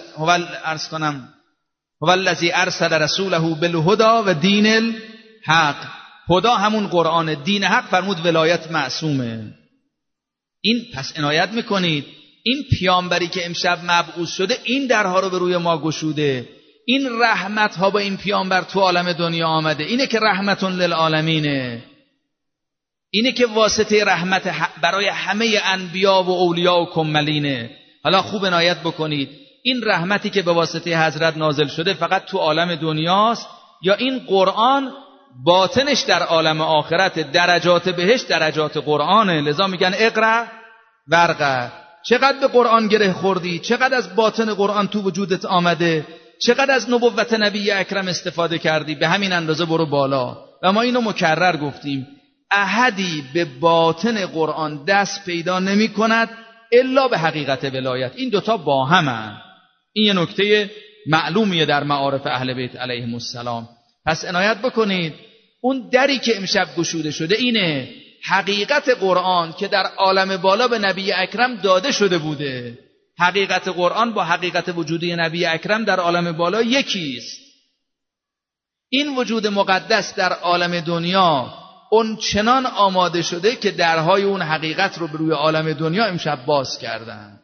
هو الذی ارسل رسوله بالهدى و دین الحق. هدا همون قرآن، دین حق فرمود ولایت معصومه. این پس عنایت میکنید، این پیامبری که امشب مبعوث شده این درها رو به روی ما گشوده. این رحمت ها با این پیامبر تو عالم دنیا آمده. اینه که رحمتون للعالمینه، اینه که واسطه رحمت برای همه انبیا و اولیا و کملینه. حالا خوب عنایت بکنید، این رحمتی که به واسطه حضرت نازل شده فقط تو عالم دنیاست یا این قرآن باطنش در عالم آخرت، درجات بهش درجات قرآنه. لذا میگن اقرأ ورقه. چقدر به قرآن گره خوردی، چقدر از باطن قرآن تو وجودت آمده، چقدر از نبوت نبی اکرم استفاده کردی، به همین اندازه برو بالا. و ما اینو مکرر گفتیم، احدی به باطن قرآن دست پیدا نمی کند الا به حقیقت ولایت. این دوتا با همن. این یه نکته معلومیه در معارف اهل بیت علیهم السلام. پس عنایت بکنید، اون دری که امشب گشوده شده اینه، حقیقت قرآن که در عالم بالا به نبی اکرم داده شده بوده. حقیقت قرآن با حقیقت وجودی نبی اکرم در عالم بالا یکیست. این وجود مقدس در عالم دنیا اون چنان آماده شده که درهای اون حقیقت رو به روی عالم دنیا امشب باز کردن.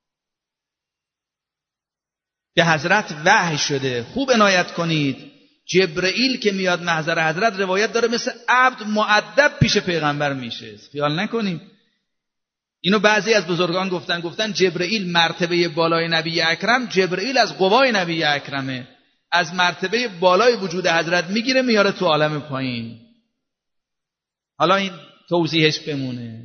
به حضرت وحی شده. خوب عنایت کنید، جبرئیل که میاد محضر حضرت روایت داره مثل عبد مؤدب پیش پیغمبر میشه. خیال نکنیم. اینو بعضی از بزرگان گفتن جبرئیل مرتبه بالای نبی اکرم، جبرئیل از قوای نبی اکرمه، از مرتبه بالای وجود حضرت میگیره میاره تو عالم پایین. حالا این توضیحش بمونه.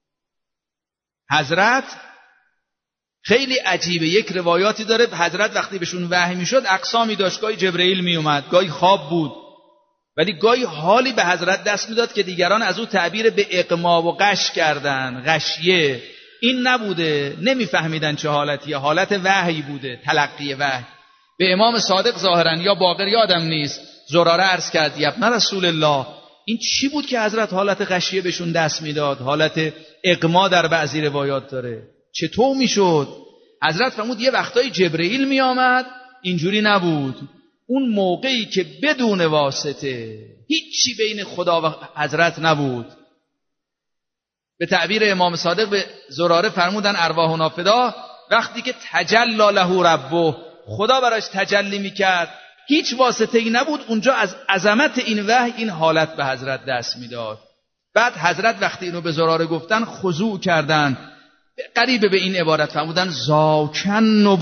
حضرت خیلی عجیبه، یک روایاتی داره حضرت وقتی بهشون وحی میشد اقسامی داشت، گاهی جبرئیل میومد، گاهی خواب بود، ولی گاهی حالی به حضرت دست میداد که دیگران از او تعبیر به اقما و غش کردن. غشیه این نبوده، نمیفهمیدن چه حالتیه، حالت وحی بوده، تلقی وحی. به امام صادق ظاهرا یا باقر یادم نیست، زراره عرض کرد یا ابن رسول الله، این چی بود که حضرت حالت غشیه بهشون دست میداد؟ حالت اقما در بعضی روایات داره. چطور میشد؟ حضرت فرمود یه وقتایی جبرئیل میآمد، اینجوری نبود. اون موقعی که بدون واسطه هیچی بین خدا و حضرت نبود. به تعبیر امام صادق به زراره فرمودن ارواحنا فدا، وقتی که تجلی له ربه، خدا براش تجلی میکرد، هیچ واسطه ای نبود، اونجا از عظمت این وحی این حالت به حضرت دست میداد. بعد حضرت وقتی اینو به زراره گفتن خضوع کردن، قریب به این عبارت فرمودن زاکن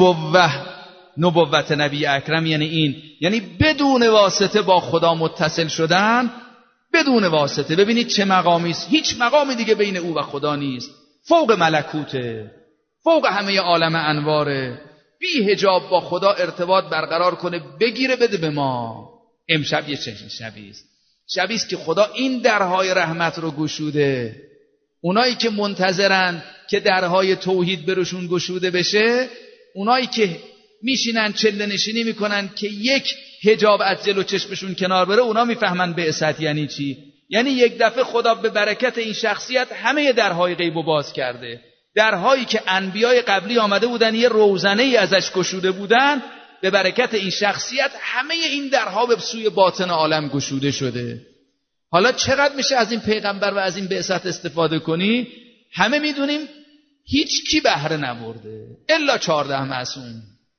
نبوت نبی اکرم، یعنی این، یعنی بدون واسطه با خدا متصل شدن، بدون واسطه. ببینید چه مقامی است، هیچ مقامی دیگه بین او و خدا نیست، فوق ملکوته، فوق همه عالم انواره، بی حجاب با خدا ارتباط برقرار کنه، بگیره بده به ما. امشب یه چنین شبی است که خدا این درهای رحمت رو گشوده. اونایی که منتظرن که درهای توحید برشون گشوده بشه، اونایی که میشینن چله نشینی میکنن که یک حجاب از جلو چشمشون کنار بره، اونا میفهمن بعثت یعنی چی. یعنی یک دفعه خدا به برکت این شخصیت همه درهای غیب رو باز کرده. درهایی که انبیای قبلی آمده بودن یه روزنه‌ای ازش گشوده بودن، به برکت این شخصیت همه این درها به سوی باطن عالم گشوده شده. حالا چقدر میشه از این پیغمبر و از این بعثت استفاده کنی؟ همه میدونیم هیچ کی بهره نبرده الا 14 معصوم.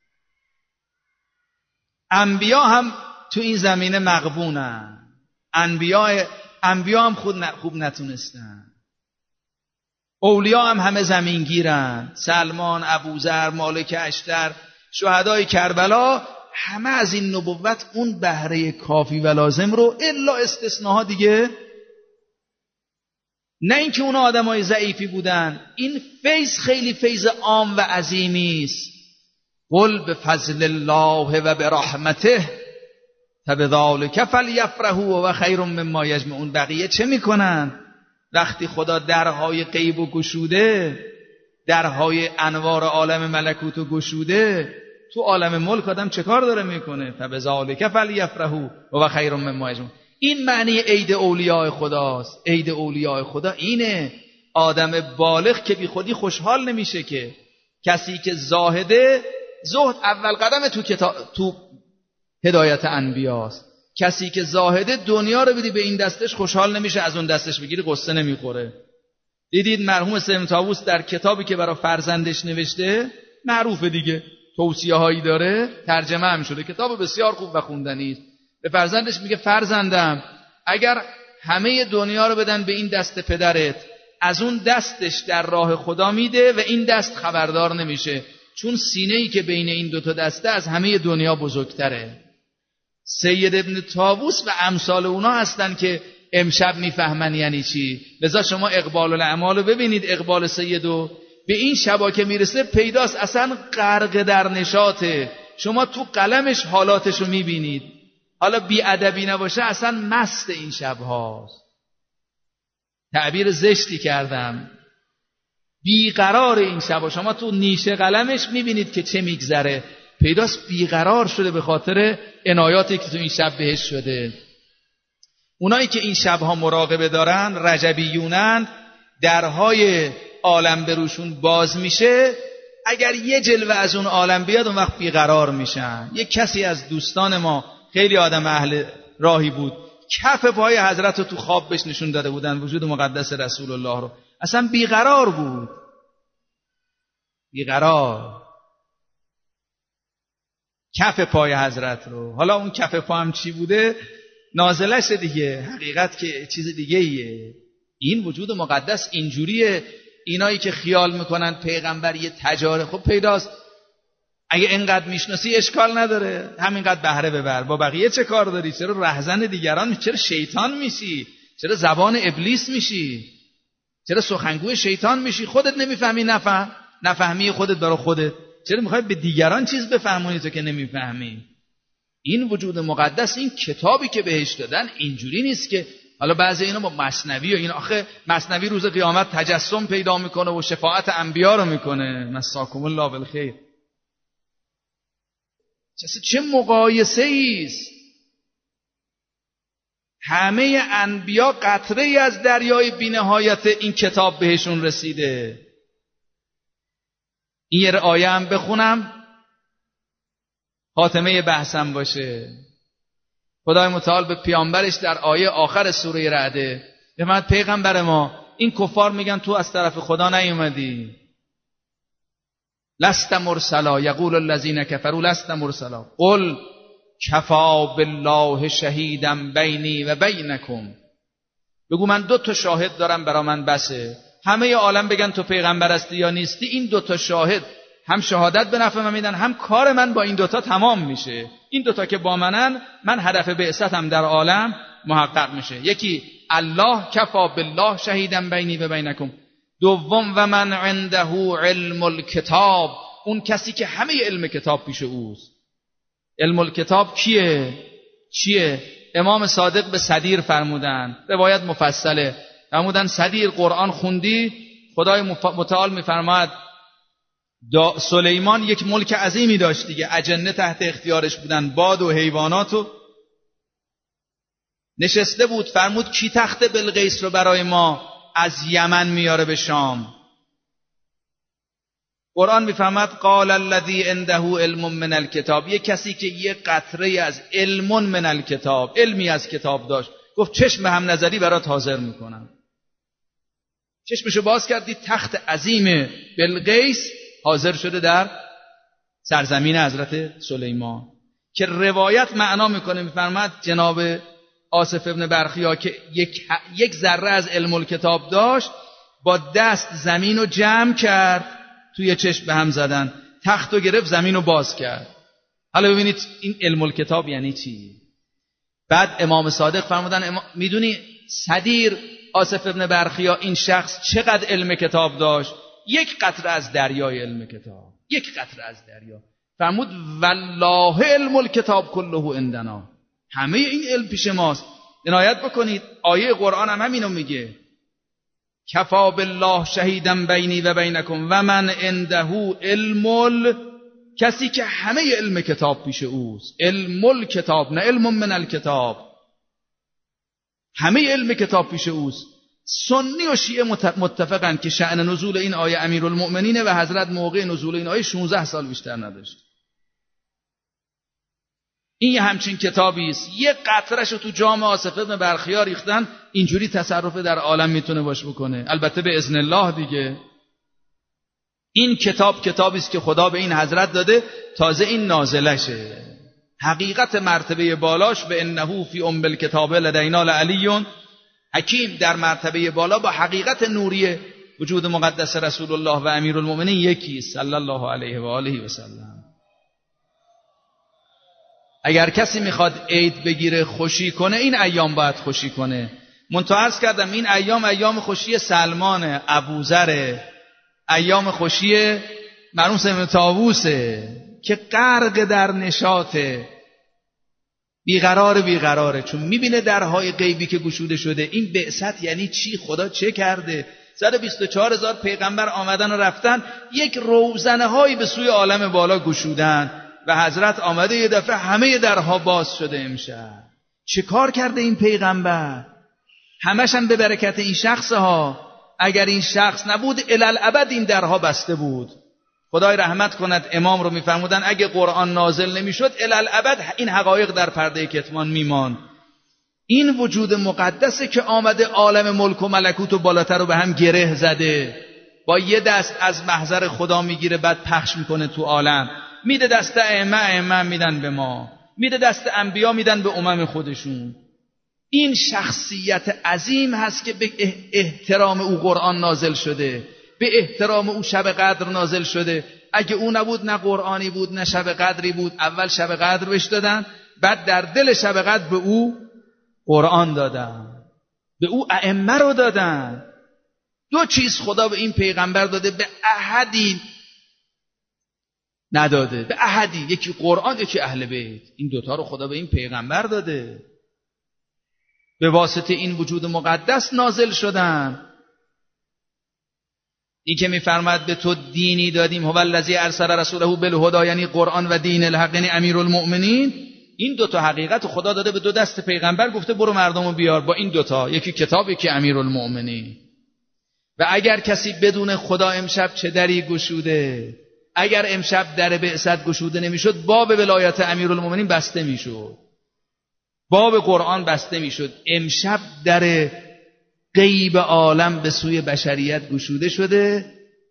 انبیا هم تو این زمینه مغبونن، انبیا هم خوب نتونستن، اولیا هم همه زمینگیرن، سلمان، ابوذر، مالک اشتر، شهدای کربلا، همه از این نبوت اون بهره کافی و لازم رو الا استثناها دیگه. نه اینکه اون آدمای ضعیفی بودن، این فیض خیلی فیض عام و عظیمی است. قل بفضل الله و برحمته فبذلک فلیفرحوا و خیر مما یجمعون. بقیه چه میکنن وقتی خدا درهای غیب و گشوده، درهای انوار عالم ملکوت و گشوده؟ تو عالم ملک آدم چه کار داره میکنه؟ فبذلک فلیفرحوا و خیر مما یجمعون. این معنی عید اولیاء خداست. عید اولیاء خدا اینه، آدم بالغ که بی خودی خوشحال نمیشه که. کسی که زاهده، زهد اول قدم تو هدایت انبیاست. کسی که زاهده دنیا رو بدی به این دستش خوشحال نمیشه، از اون دستش بگیری قصه نمیخوره. دیدید مرحوم سیم طاووس در کتابی که برای فرزندش نوشته، معروفه دیگه، توصیه هایی داره، ترجمه هم شده، کتاب بسیار خوب و خوندنی است. به فرزندش میگه فرزندم، اگر همه دنیا رو بدن به این دست پدرت، از اون دستش در راه خدا میده و این دست خبردار نمیشه، چون سینه‌ای که بین این دوتا دسته از همه دنیا بزرگتره. سید ابن طاووس و امثال اونا هستن که امشب میفهمن یعنی چی. لذا شما اقبال الاعمال رو ببینید، اقبال سیدو به این شبا که میرسه پیداست اصلا غرق در نشاطه. شما تو قلمش حالاتش رو میبینید. حالا بی ادبی نباشه اصلا مست این شب هاست. تعبیر زشتی کردم، بیقرار این شبا. شما تو نیشه قلمش میبینید که چه میگذره. پیداست بیقرار شده به خاطر عنایاتی که تو این شب بهش شده. اونایی که این شبها مراقبه دارن، رجبیونند، درهای عالم بروشون باز میشه. اگر یه جلوه از اون عالم بیاد اون وقت بیقرار میشن. یک کسی از دوستان ما خیلی آدم اهل راهی بود، کف پای حضرت رو تو خواب بهش نشون داده بودن، وجود مقدس رسول الله رو. اصلا بیقرار بود، بیقرار کف پای حضرت رو. حالا اون کف پا هم چی بوده نازلش دیگه، حقیقت که چیز دیگه ایه. این وجود مقدس اینجوریه. اینایی که خیال میکنن پیغمبر یه تجاره، خب پیداست اگه اینقدر میشناسی اشکال نداره، همینقدر بهره ببر. با بقیه چه کار داری؟ چرا رهزن دیگران میشی؟ چرا شیطان میشی؟ چرا زبان ابلیس میشی؟ چرا سخنگوی شیطان میشی؟ خودت نمیفهمی، نفهمی خودت برای خودت، چرا میخوای به دیگران چیز بفهمونی تو که نمیفهمی؟ این وجود مقدس، این کتابی که بهش دادن اینجوری نیست که حالا بعضی اینا با مثنوی و این، آخه مثنوی روز قیامت تجسم پیدا میکنه و شفاعت انبیا رو میکنه. مساکم الله بالخیر. چه مقایسه ایست. همه انبیا قطره ای از دریای بی‌نهایت این کتاب بهشون رسیده. این یه آیه هم بخونم خاتمه بحثم باشه. خدای متعال به پیامبرش در آیه آخر سوره رعد بفرماد پیغمبر ما، این کفار میگن تو از طرف خدا نیومدی، لست مرسلا، یقول الذین کفروا لست مرسلا قل کفا بالله شهیدا بینی و بینکم. بگو من 2 شاهد دارم برا من بسه. همه عالم بگن تو پیغمبر هستی یا نیستی، این 2 شاهد هم شهادت به نفع من میدن، هم کار من با این 2 تمام میشه. این 2 که با منن، من هدف بعثتم در عالم محقق میشه. یکی الله کفا بالله شهیدا بینی و بینکم. دوم و من عنده علم الکتاب، اون کسی که همه علم کتاب پیش اوست. علم الکتاب کیه؟ چیه؟ امام صادق به صدیر فرمودن، روایت مفصله، فرمودن صدیر قرآن خوندی؟ خدای متعال میفرماید سلیمان یک ملک عظیمی داشت دیگه، اجنه تحت اختیارش بودن، باد و حیوانات، نشسته بود. فرمود کی تخت بلقیس رو برای ما از یمن میاره به شام؟ قرآن میفهمد قال الذی عنده علم من الکتاب، یک کسی که یه قطره از علم من الکتاب، علمی از کتاب داشت، گفت چشم هم نظری برات حاضر میکنم. چشمشو باز کردی، تخت عظیم بلقیس حاضر شده در سرزمین حضرت سلیمان. که روایت معنا میکنه، میفرماد جناب آصف ابن برخیا که یک ذره از علم الکتاب داشت، با دست زمین رو جمع کرد، توی چشم به هم زدن، تخت رو گرفت، زمین رو باز کرد. حالا ببینید این علم الکتاب یعنی چی. بعد امام صادق فرمودن میدونی صدیر آصف ابن برخیا این شخص چقدر علم کتاب داشت؟ 1 قطره از دریای علم کتاب، 1 قطره از دریا. فرمود والله علم الکتاب کله عندنا، همه این علم پیش ماست. عنایت بکنید آیه قرآن هم همینو میگه، کفا بالله شهیدا بینی و بینکم و من عنده علم کسی که همه علم کتاب پیش اوست. علم الکتاب، نه علم من الکتاب، همه علم کتاب پیش اوست. سنی و شیعه متفقن که شأن نزول این آیه امیرالمؤمنین و حضرت موقع نزول این آیه 16 سال بیشتر نداشت. این یه همچین کتابی است، یه قطره‌ش رو تو جام آصف ابن برخیا ریختن، اینجوری تصرف در عالم میتونه باش بکنه، البته به اذن الله دیگه. این کتاب کتابی است که خدا به این حضرت داده، تازه این نازلشه. حقیقت مرتبه بالاش به انه فی ام الکتاب لدینا لعلی حکیم، در مرتبه بالا با حقیقت نوری وجود مقدس رسول الله و امیرالمؤمنین یکی صلی الله علیه و آله و سلم. اگر کسی میخواد عید بگیره خوشی کنه این ایام باید خوشی کنه. منتها عرض کردم این ایام خوشی سلمانه، ابوذر، ایام خوشی مرحوم ابن طاووسه که غرق در نشاطه، بیقراره، چون میبینه درهای غیبی که گشوده شده. این بعثت یعنی چی؟ خدا چه کرده؟ 124,000 پیغمبر آمدن و رفتن، یک روزنه هایی به سوی عالم بالا گشودن و حضرت آمده یه دفعه همه درها باز شده. امشب چه کار کرده این پیغمبر؟ همش هم به برکت این شخص ها. اگر این شخص نبود الالعبد این درها بسته بود. خدای رحمت کند امام رو میفرمودن اگه قرآن نازل نمیشد الالعبد این حقایق در پرده کتمان میمان. این وجود مقدسه که آمده عالم ملک و ملکوت و بالاتر رو به هم گره زده، با یه دست از محضر خدا میگیره بعد پخش میکنه تو عالم، میده دست ائمه میدن به ما، میده دست انبیا میدن به امم خودشون. این شخصیت عظیم هست که به احترام او قرآن نازل شده، به احترام او شب قدر نازل شده. اگه او نبود نه قرآنی بود نه شب قدری بود. اول شب قدر بهش دادن، بعد در دل شب قدر به او قرآن دادن، به او ائمه رو دادن. دو چیز خدا به این پیغمبر داده، به احدی نداده، به احدی. یکی قرآن، یکی اهل بیت. این دوتا رو خدا به این پیغمبر داده، به واسطه این وجود مقدس نازل شدن. این که میفرماد به تو دینی دادیم هو الذی ارسل رسوله بالهدی، یعنی قرآن و دین الحق، یعنی امیرالمؤمنین. این دوتا حقیقت خدا داده به دو دست پیغمبر، گفته برو مردمو بیار با این دوتا، یکی کتاب یکی امیرالمؤمنین. و اگر کسی بدون خدا امشب چه دری گشوده، اگر امشب در بعثت گشوده نمیشد باب ولایت امیرالمؤمنین بسته میشد، باب قرآن بسته میشد. امشب در غیب عالم به سوی بشریت گشوده شده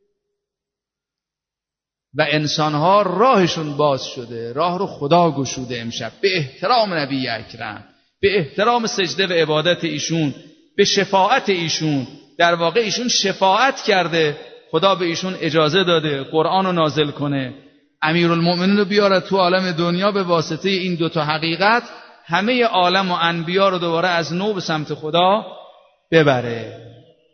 و انسانها راهشون باز شده، راه رو خدا گشوده امشب، به احترام نبی اکرم، به احترام سجده و عبادت ایشون، به شفاعت ایشون. در واقع ایشون شفاعت کرده، خدا به ایشون اجازه داده قرآن رو نازل کنه، امیرالمؤمنین رو بیاره تو عالم دنیا. به واسطه این دوتا حقیقت همه عالم و انبیا رو دوباره از نو به سمت خدا ببره.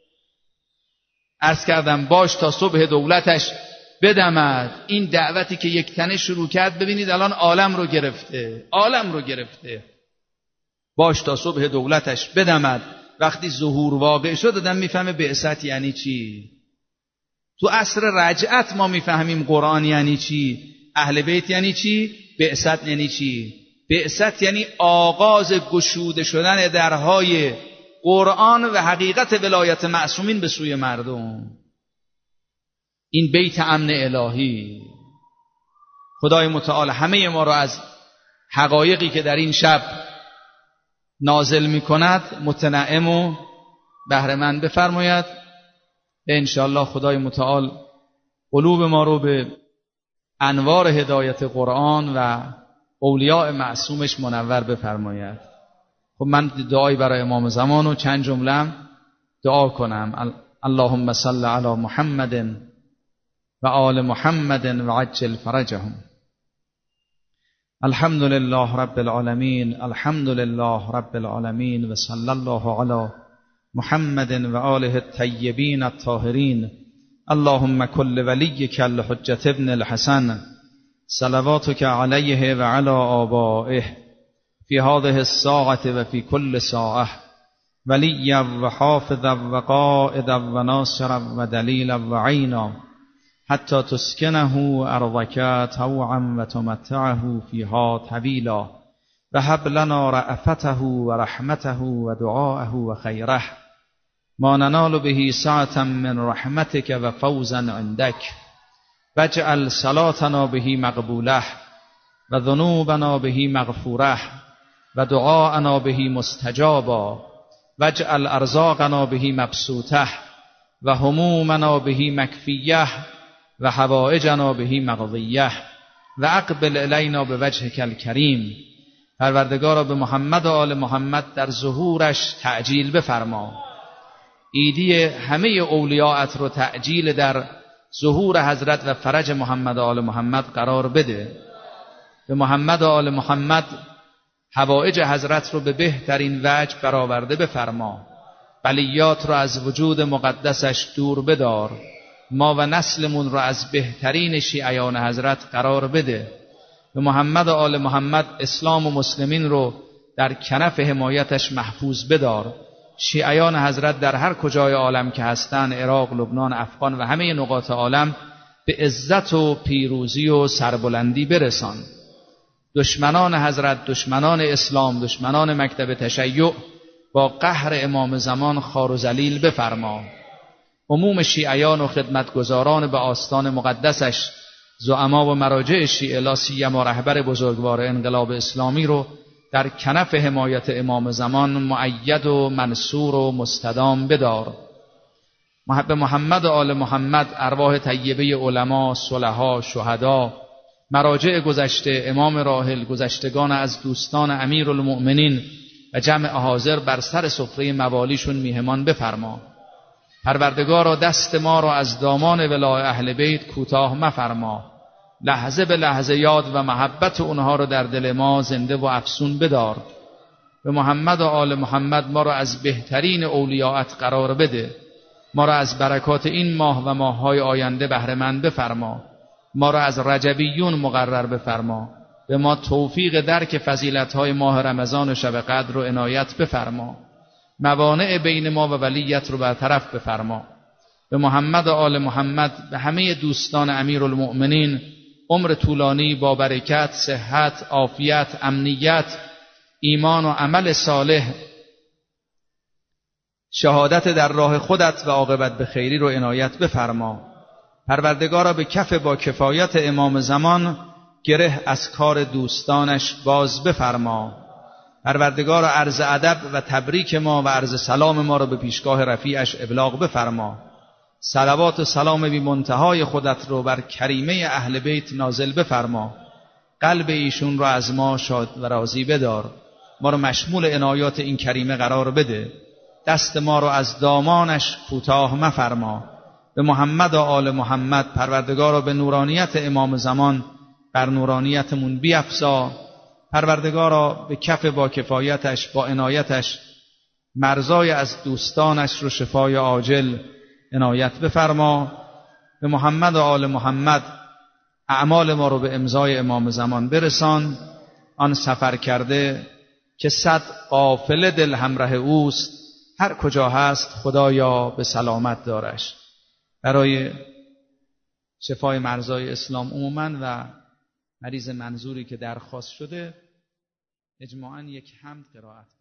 عرض کردم باش تا صبح دولتش بدمد. این دعوتی که یک تنه شروع کرد، ببینید الان عالم رو گرفته. باش تا صبح دولتش بدمد. وقتی ظهور واقع شد آدم میفهمه بعثت یعنی چی. تو عصر رجعت ما میفهمیم قرآن یعنی چی، اهل بیت یعنی چی، بعثت یعنی چی. بعثت یعنی آغاز گشوده شدن درهای قرآن و حقیقت ولایت معصومین به سوی مردم. این بیت امن الهی. خدای متعال همه ما را از حقایقی که در این شب نازل می کند متنعم و بهره‌مند بفرماید. انشاءالله خدای متعال قلوب ما رو به انوار هدایت قرآن و اولیاء معصومش منور بفرماید. خب من دعایی برای امام زمان و چند جمله دعا کنم. اللهم صل علی محمد و آل محمد و عجل فرجهم. الحمد لله رب العالمین، الحمد لله رب العالمین و صلی الله علی محمد و آله الطیبین الطاهرین. اللهم کل ولیک الحجة ابن الحسن صلواتك علیه و علی آبائه فی هذه الساعة و فی کل ساعة ولی و حافظ و قائد و ناصر و دلیل و عینا حتی تسکنه ارضک طوعا و تمتعه فیها طویلا و هب لنا رأفته و رحمته و دعاءه و خیره ما ننال به سعة من رحمتك و فوزا عندك واجعل صلاتنا به مقبوله و ذنوبنا به مغفوره و دعاءنا به مستجابا واجعل ارزاقنا به مبسوطه و همومنا به مکفیه و حوائجنا به مقضیه و اقبل الینا بوجهک الکریم. پروردگارا به محمد و آل محمد در ظهورش تعجیل بفرما. ایدی همه اولیاءت رو تعجیل در ظهور حضرت و فرج محمد و آل محمد قرار بده. به محمد و آل محمد حوائج حضرت رو به بهترین وجه برآورده بفرما. بلیات رو از وجود مقدسش دور بدار. ما و نسلمون رو از بهترین شیعیان حضرت قرار بده. به محمد و آل محمد اسلام و مسلمین رو در کنف حمایتش محفوظ بدار. شیعیان حضرت در هر کجای عالم که هستن، عراق، لبنان، افغان و همه نقاط عالم، به عزت و پیروزی و سربلندی برسان. دشمنان حضرت، دشمنان اسلام، دشمنان مکتب تشیع با قهر امام زمان خوار و ذلیل بفرما. عموم شیعیان و خدمتگزاران به آستان مقدسش، زعما و مراجع شیعه، لا سیما رهبر بزرگوار انقلاب اسلامی رو در کنف حمایت امام زمان مؤید و منصور و مستدام بدار. به محمد و آل محمد ارواح طیبه علما، صلحا، شهدا، مراجع گذشته، امام راحل، گذشتگان از دوستان امیرالمؤمنین و جمع حاضر بر سر سفره موالیشون میهمان بفرما. پروردگارا دست ما را از دامان ولای اهل بیت کوتاه مفرما. لحظه به لحظه یاد و محبت اونها رو در دل ما زنده و افسون بدار. به محمد و آل محمد ما را از بهترین اولیاءت قرار بده. ما را از برکات این ماه و ماه‌های آینده بهره مند بفرما. ما را از رجبیون مقرر بفرما. به ما توفیق درک فضیلت‌های ماه رمضان و شب قدر رو عنایت بفرما. موانع بین ما و ولیت رو برطرف بفرما. به محمد و آل محمد، به همه دوستان امیرالمؤمنین عمر طولانی با برکت، صحت، عافیت، امنیت، ایمان و عمل صالح، شهادت در راه خودت و عاقبت به خیری رو عنایت بفرما. پروردگارا به کف با کفایت امام زمان گره از کار دوستانش باز بفرما. پروردگارا عرض ادب و تبریک ما و عرض سلام ما را به پیشگاه رفیعش ابلاغ بفرما. صلوات و سلام بی منتهای خودت رو بر کریمه اهل بیت نازل بفرما. قلب ایشون رو از ما شاد و راضی بدار. ما رو مشمول عنایات این کریمه قرار بده. دست ما رو از دامانش کوتاه مفرما. به محمد و آل محمد پروردگارا به نورانیت امام زمان بر نورانیتمون بیفزا. پروردگارا به کف با کفایتش، با عنایتش، مرزای از دوستانش رو شفای عاجل عنایت بفرما. به محمد و آل محمد اعمال ما رو به امضای امام زمان برسان. آن سفر کرده که 100 قافله دل همراه اوست، هر کجا هست خدایا به سلامت دارش. برای شفای مرزای اسلام عموماً و مریض منظوری که درخواست شده اجماعاً یک حمد قرائت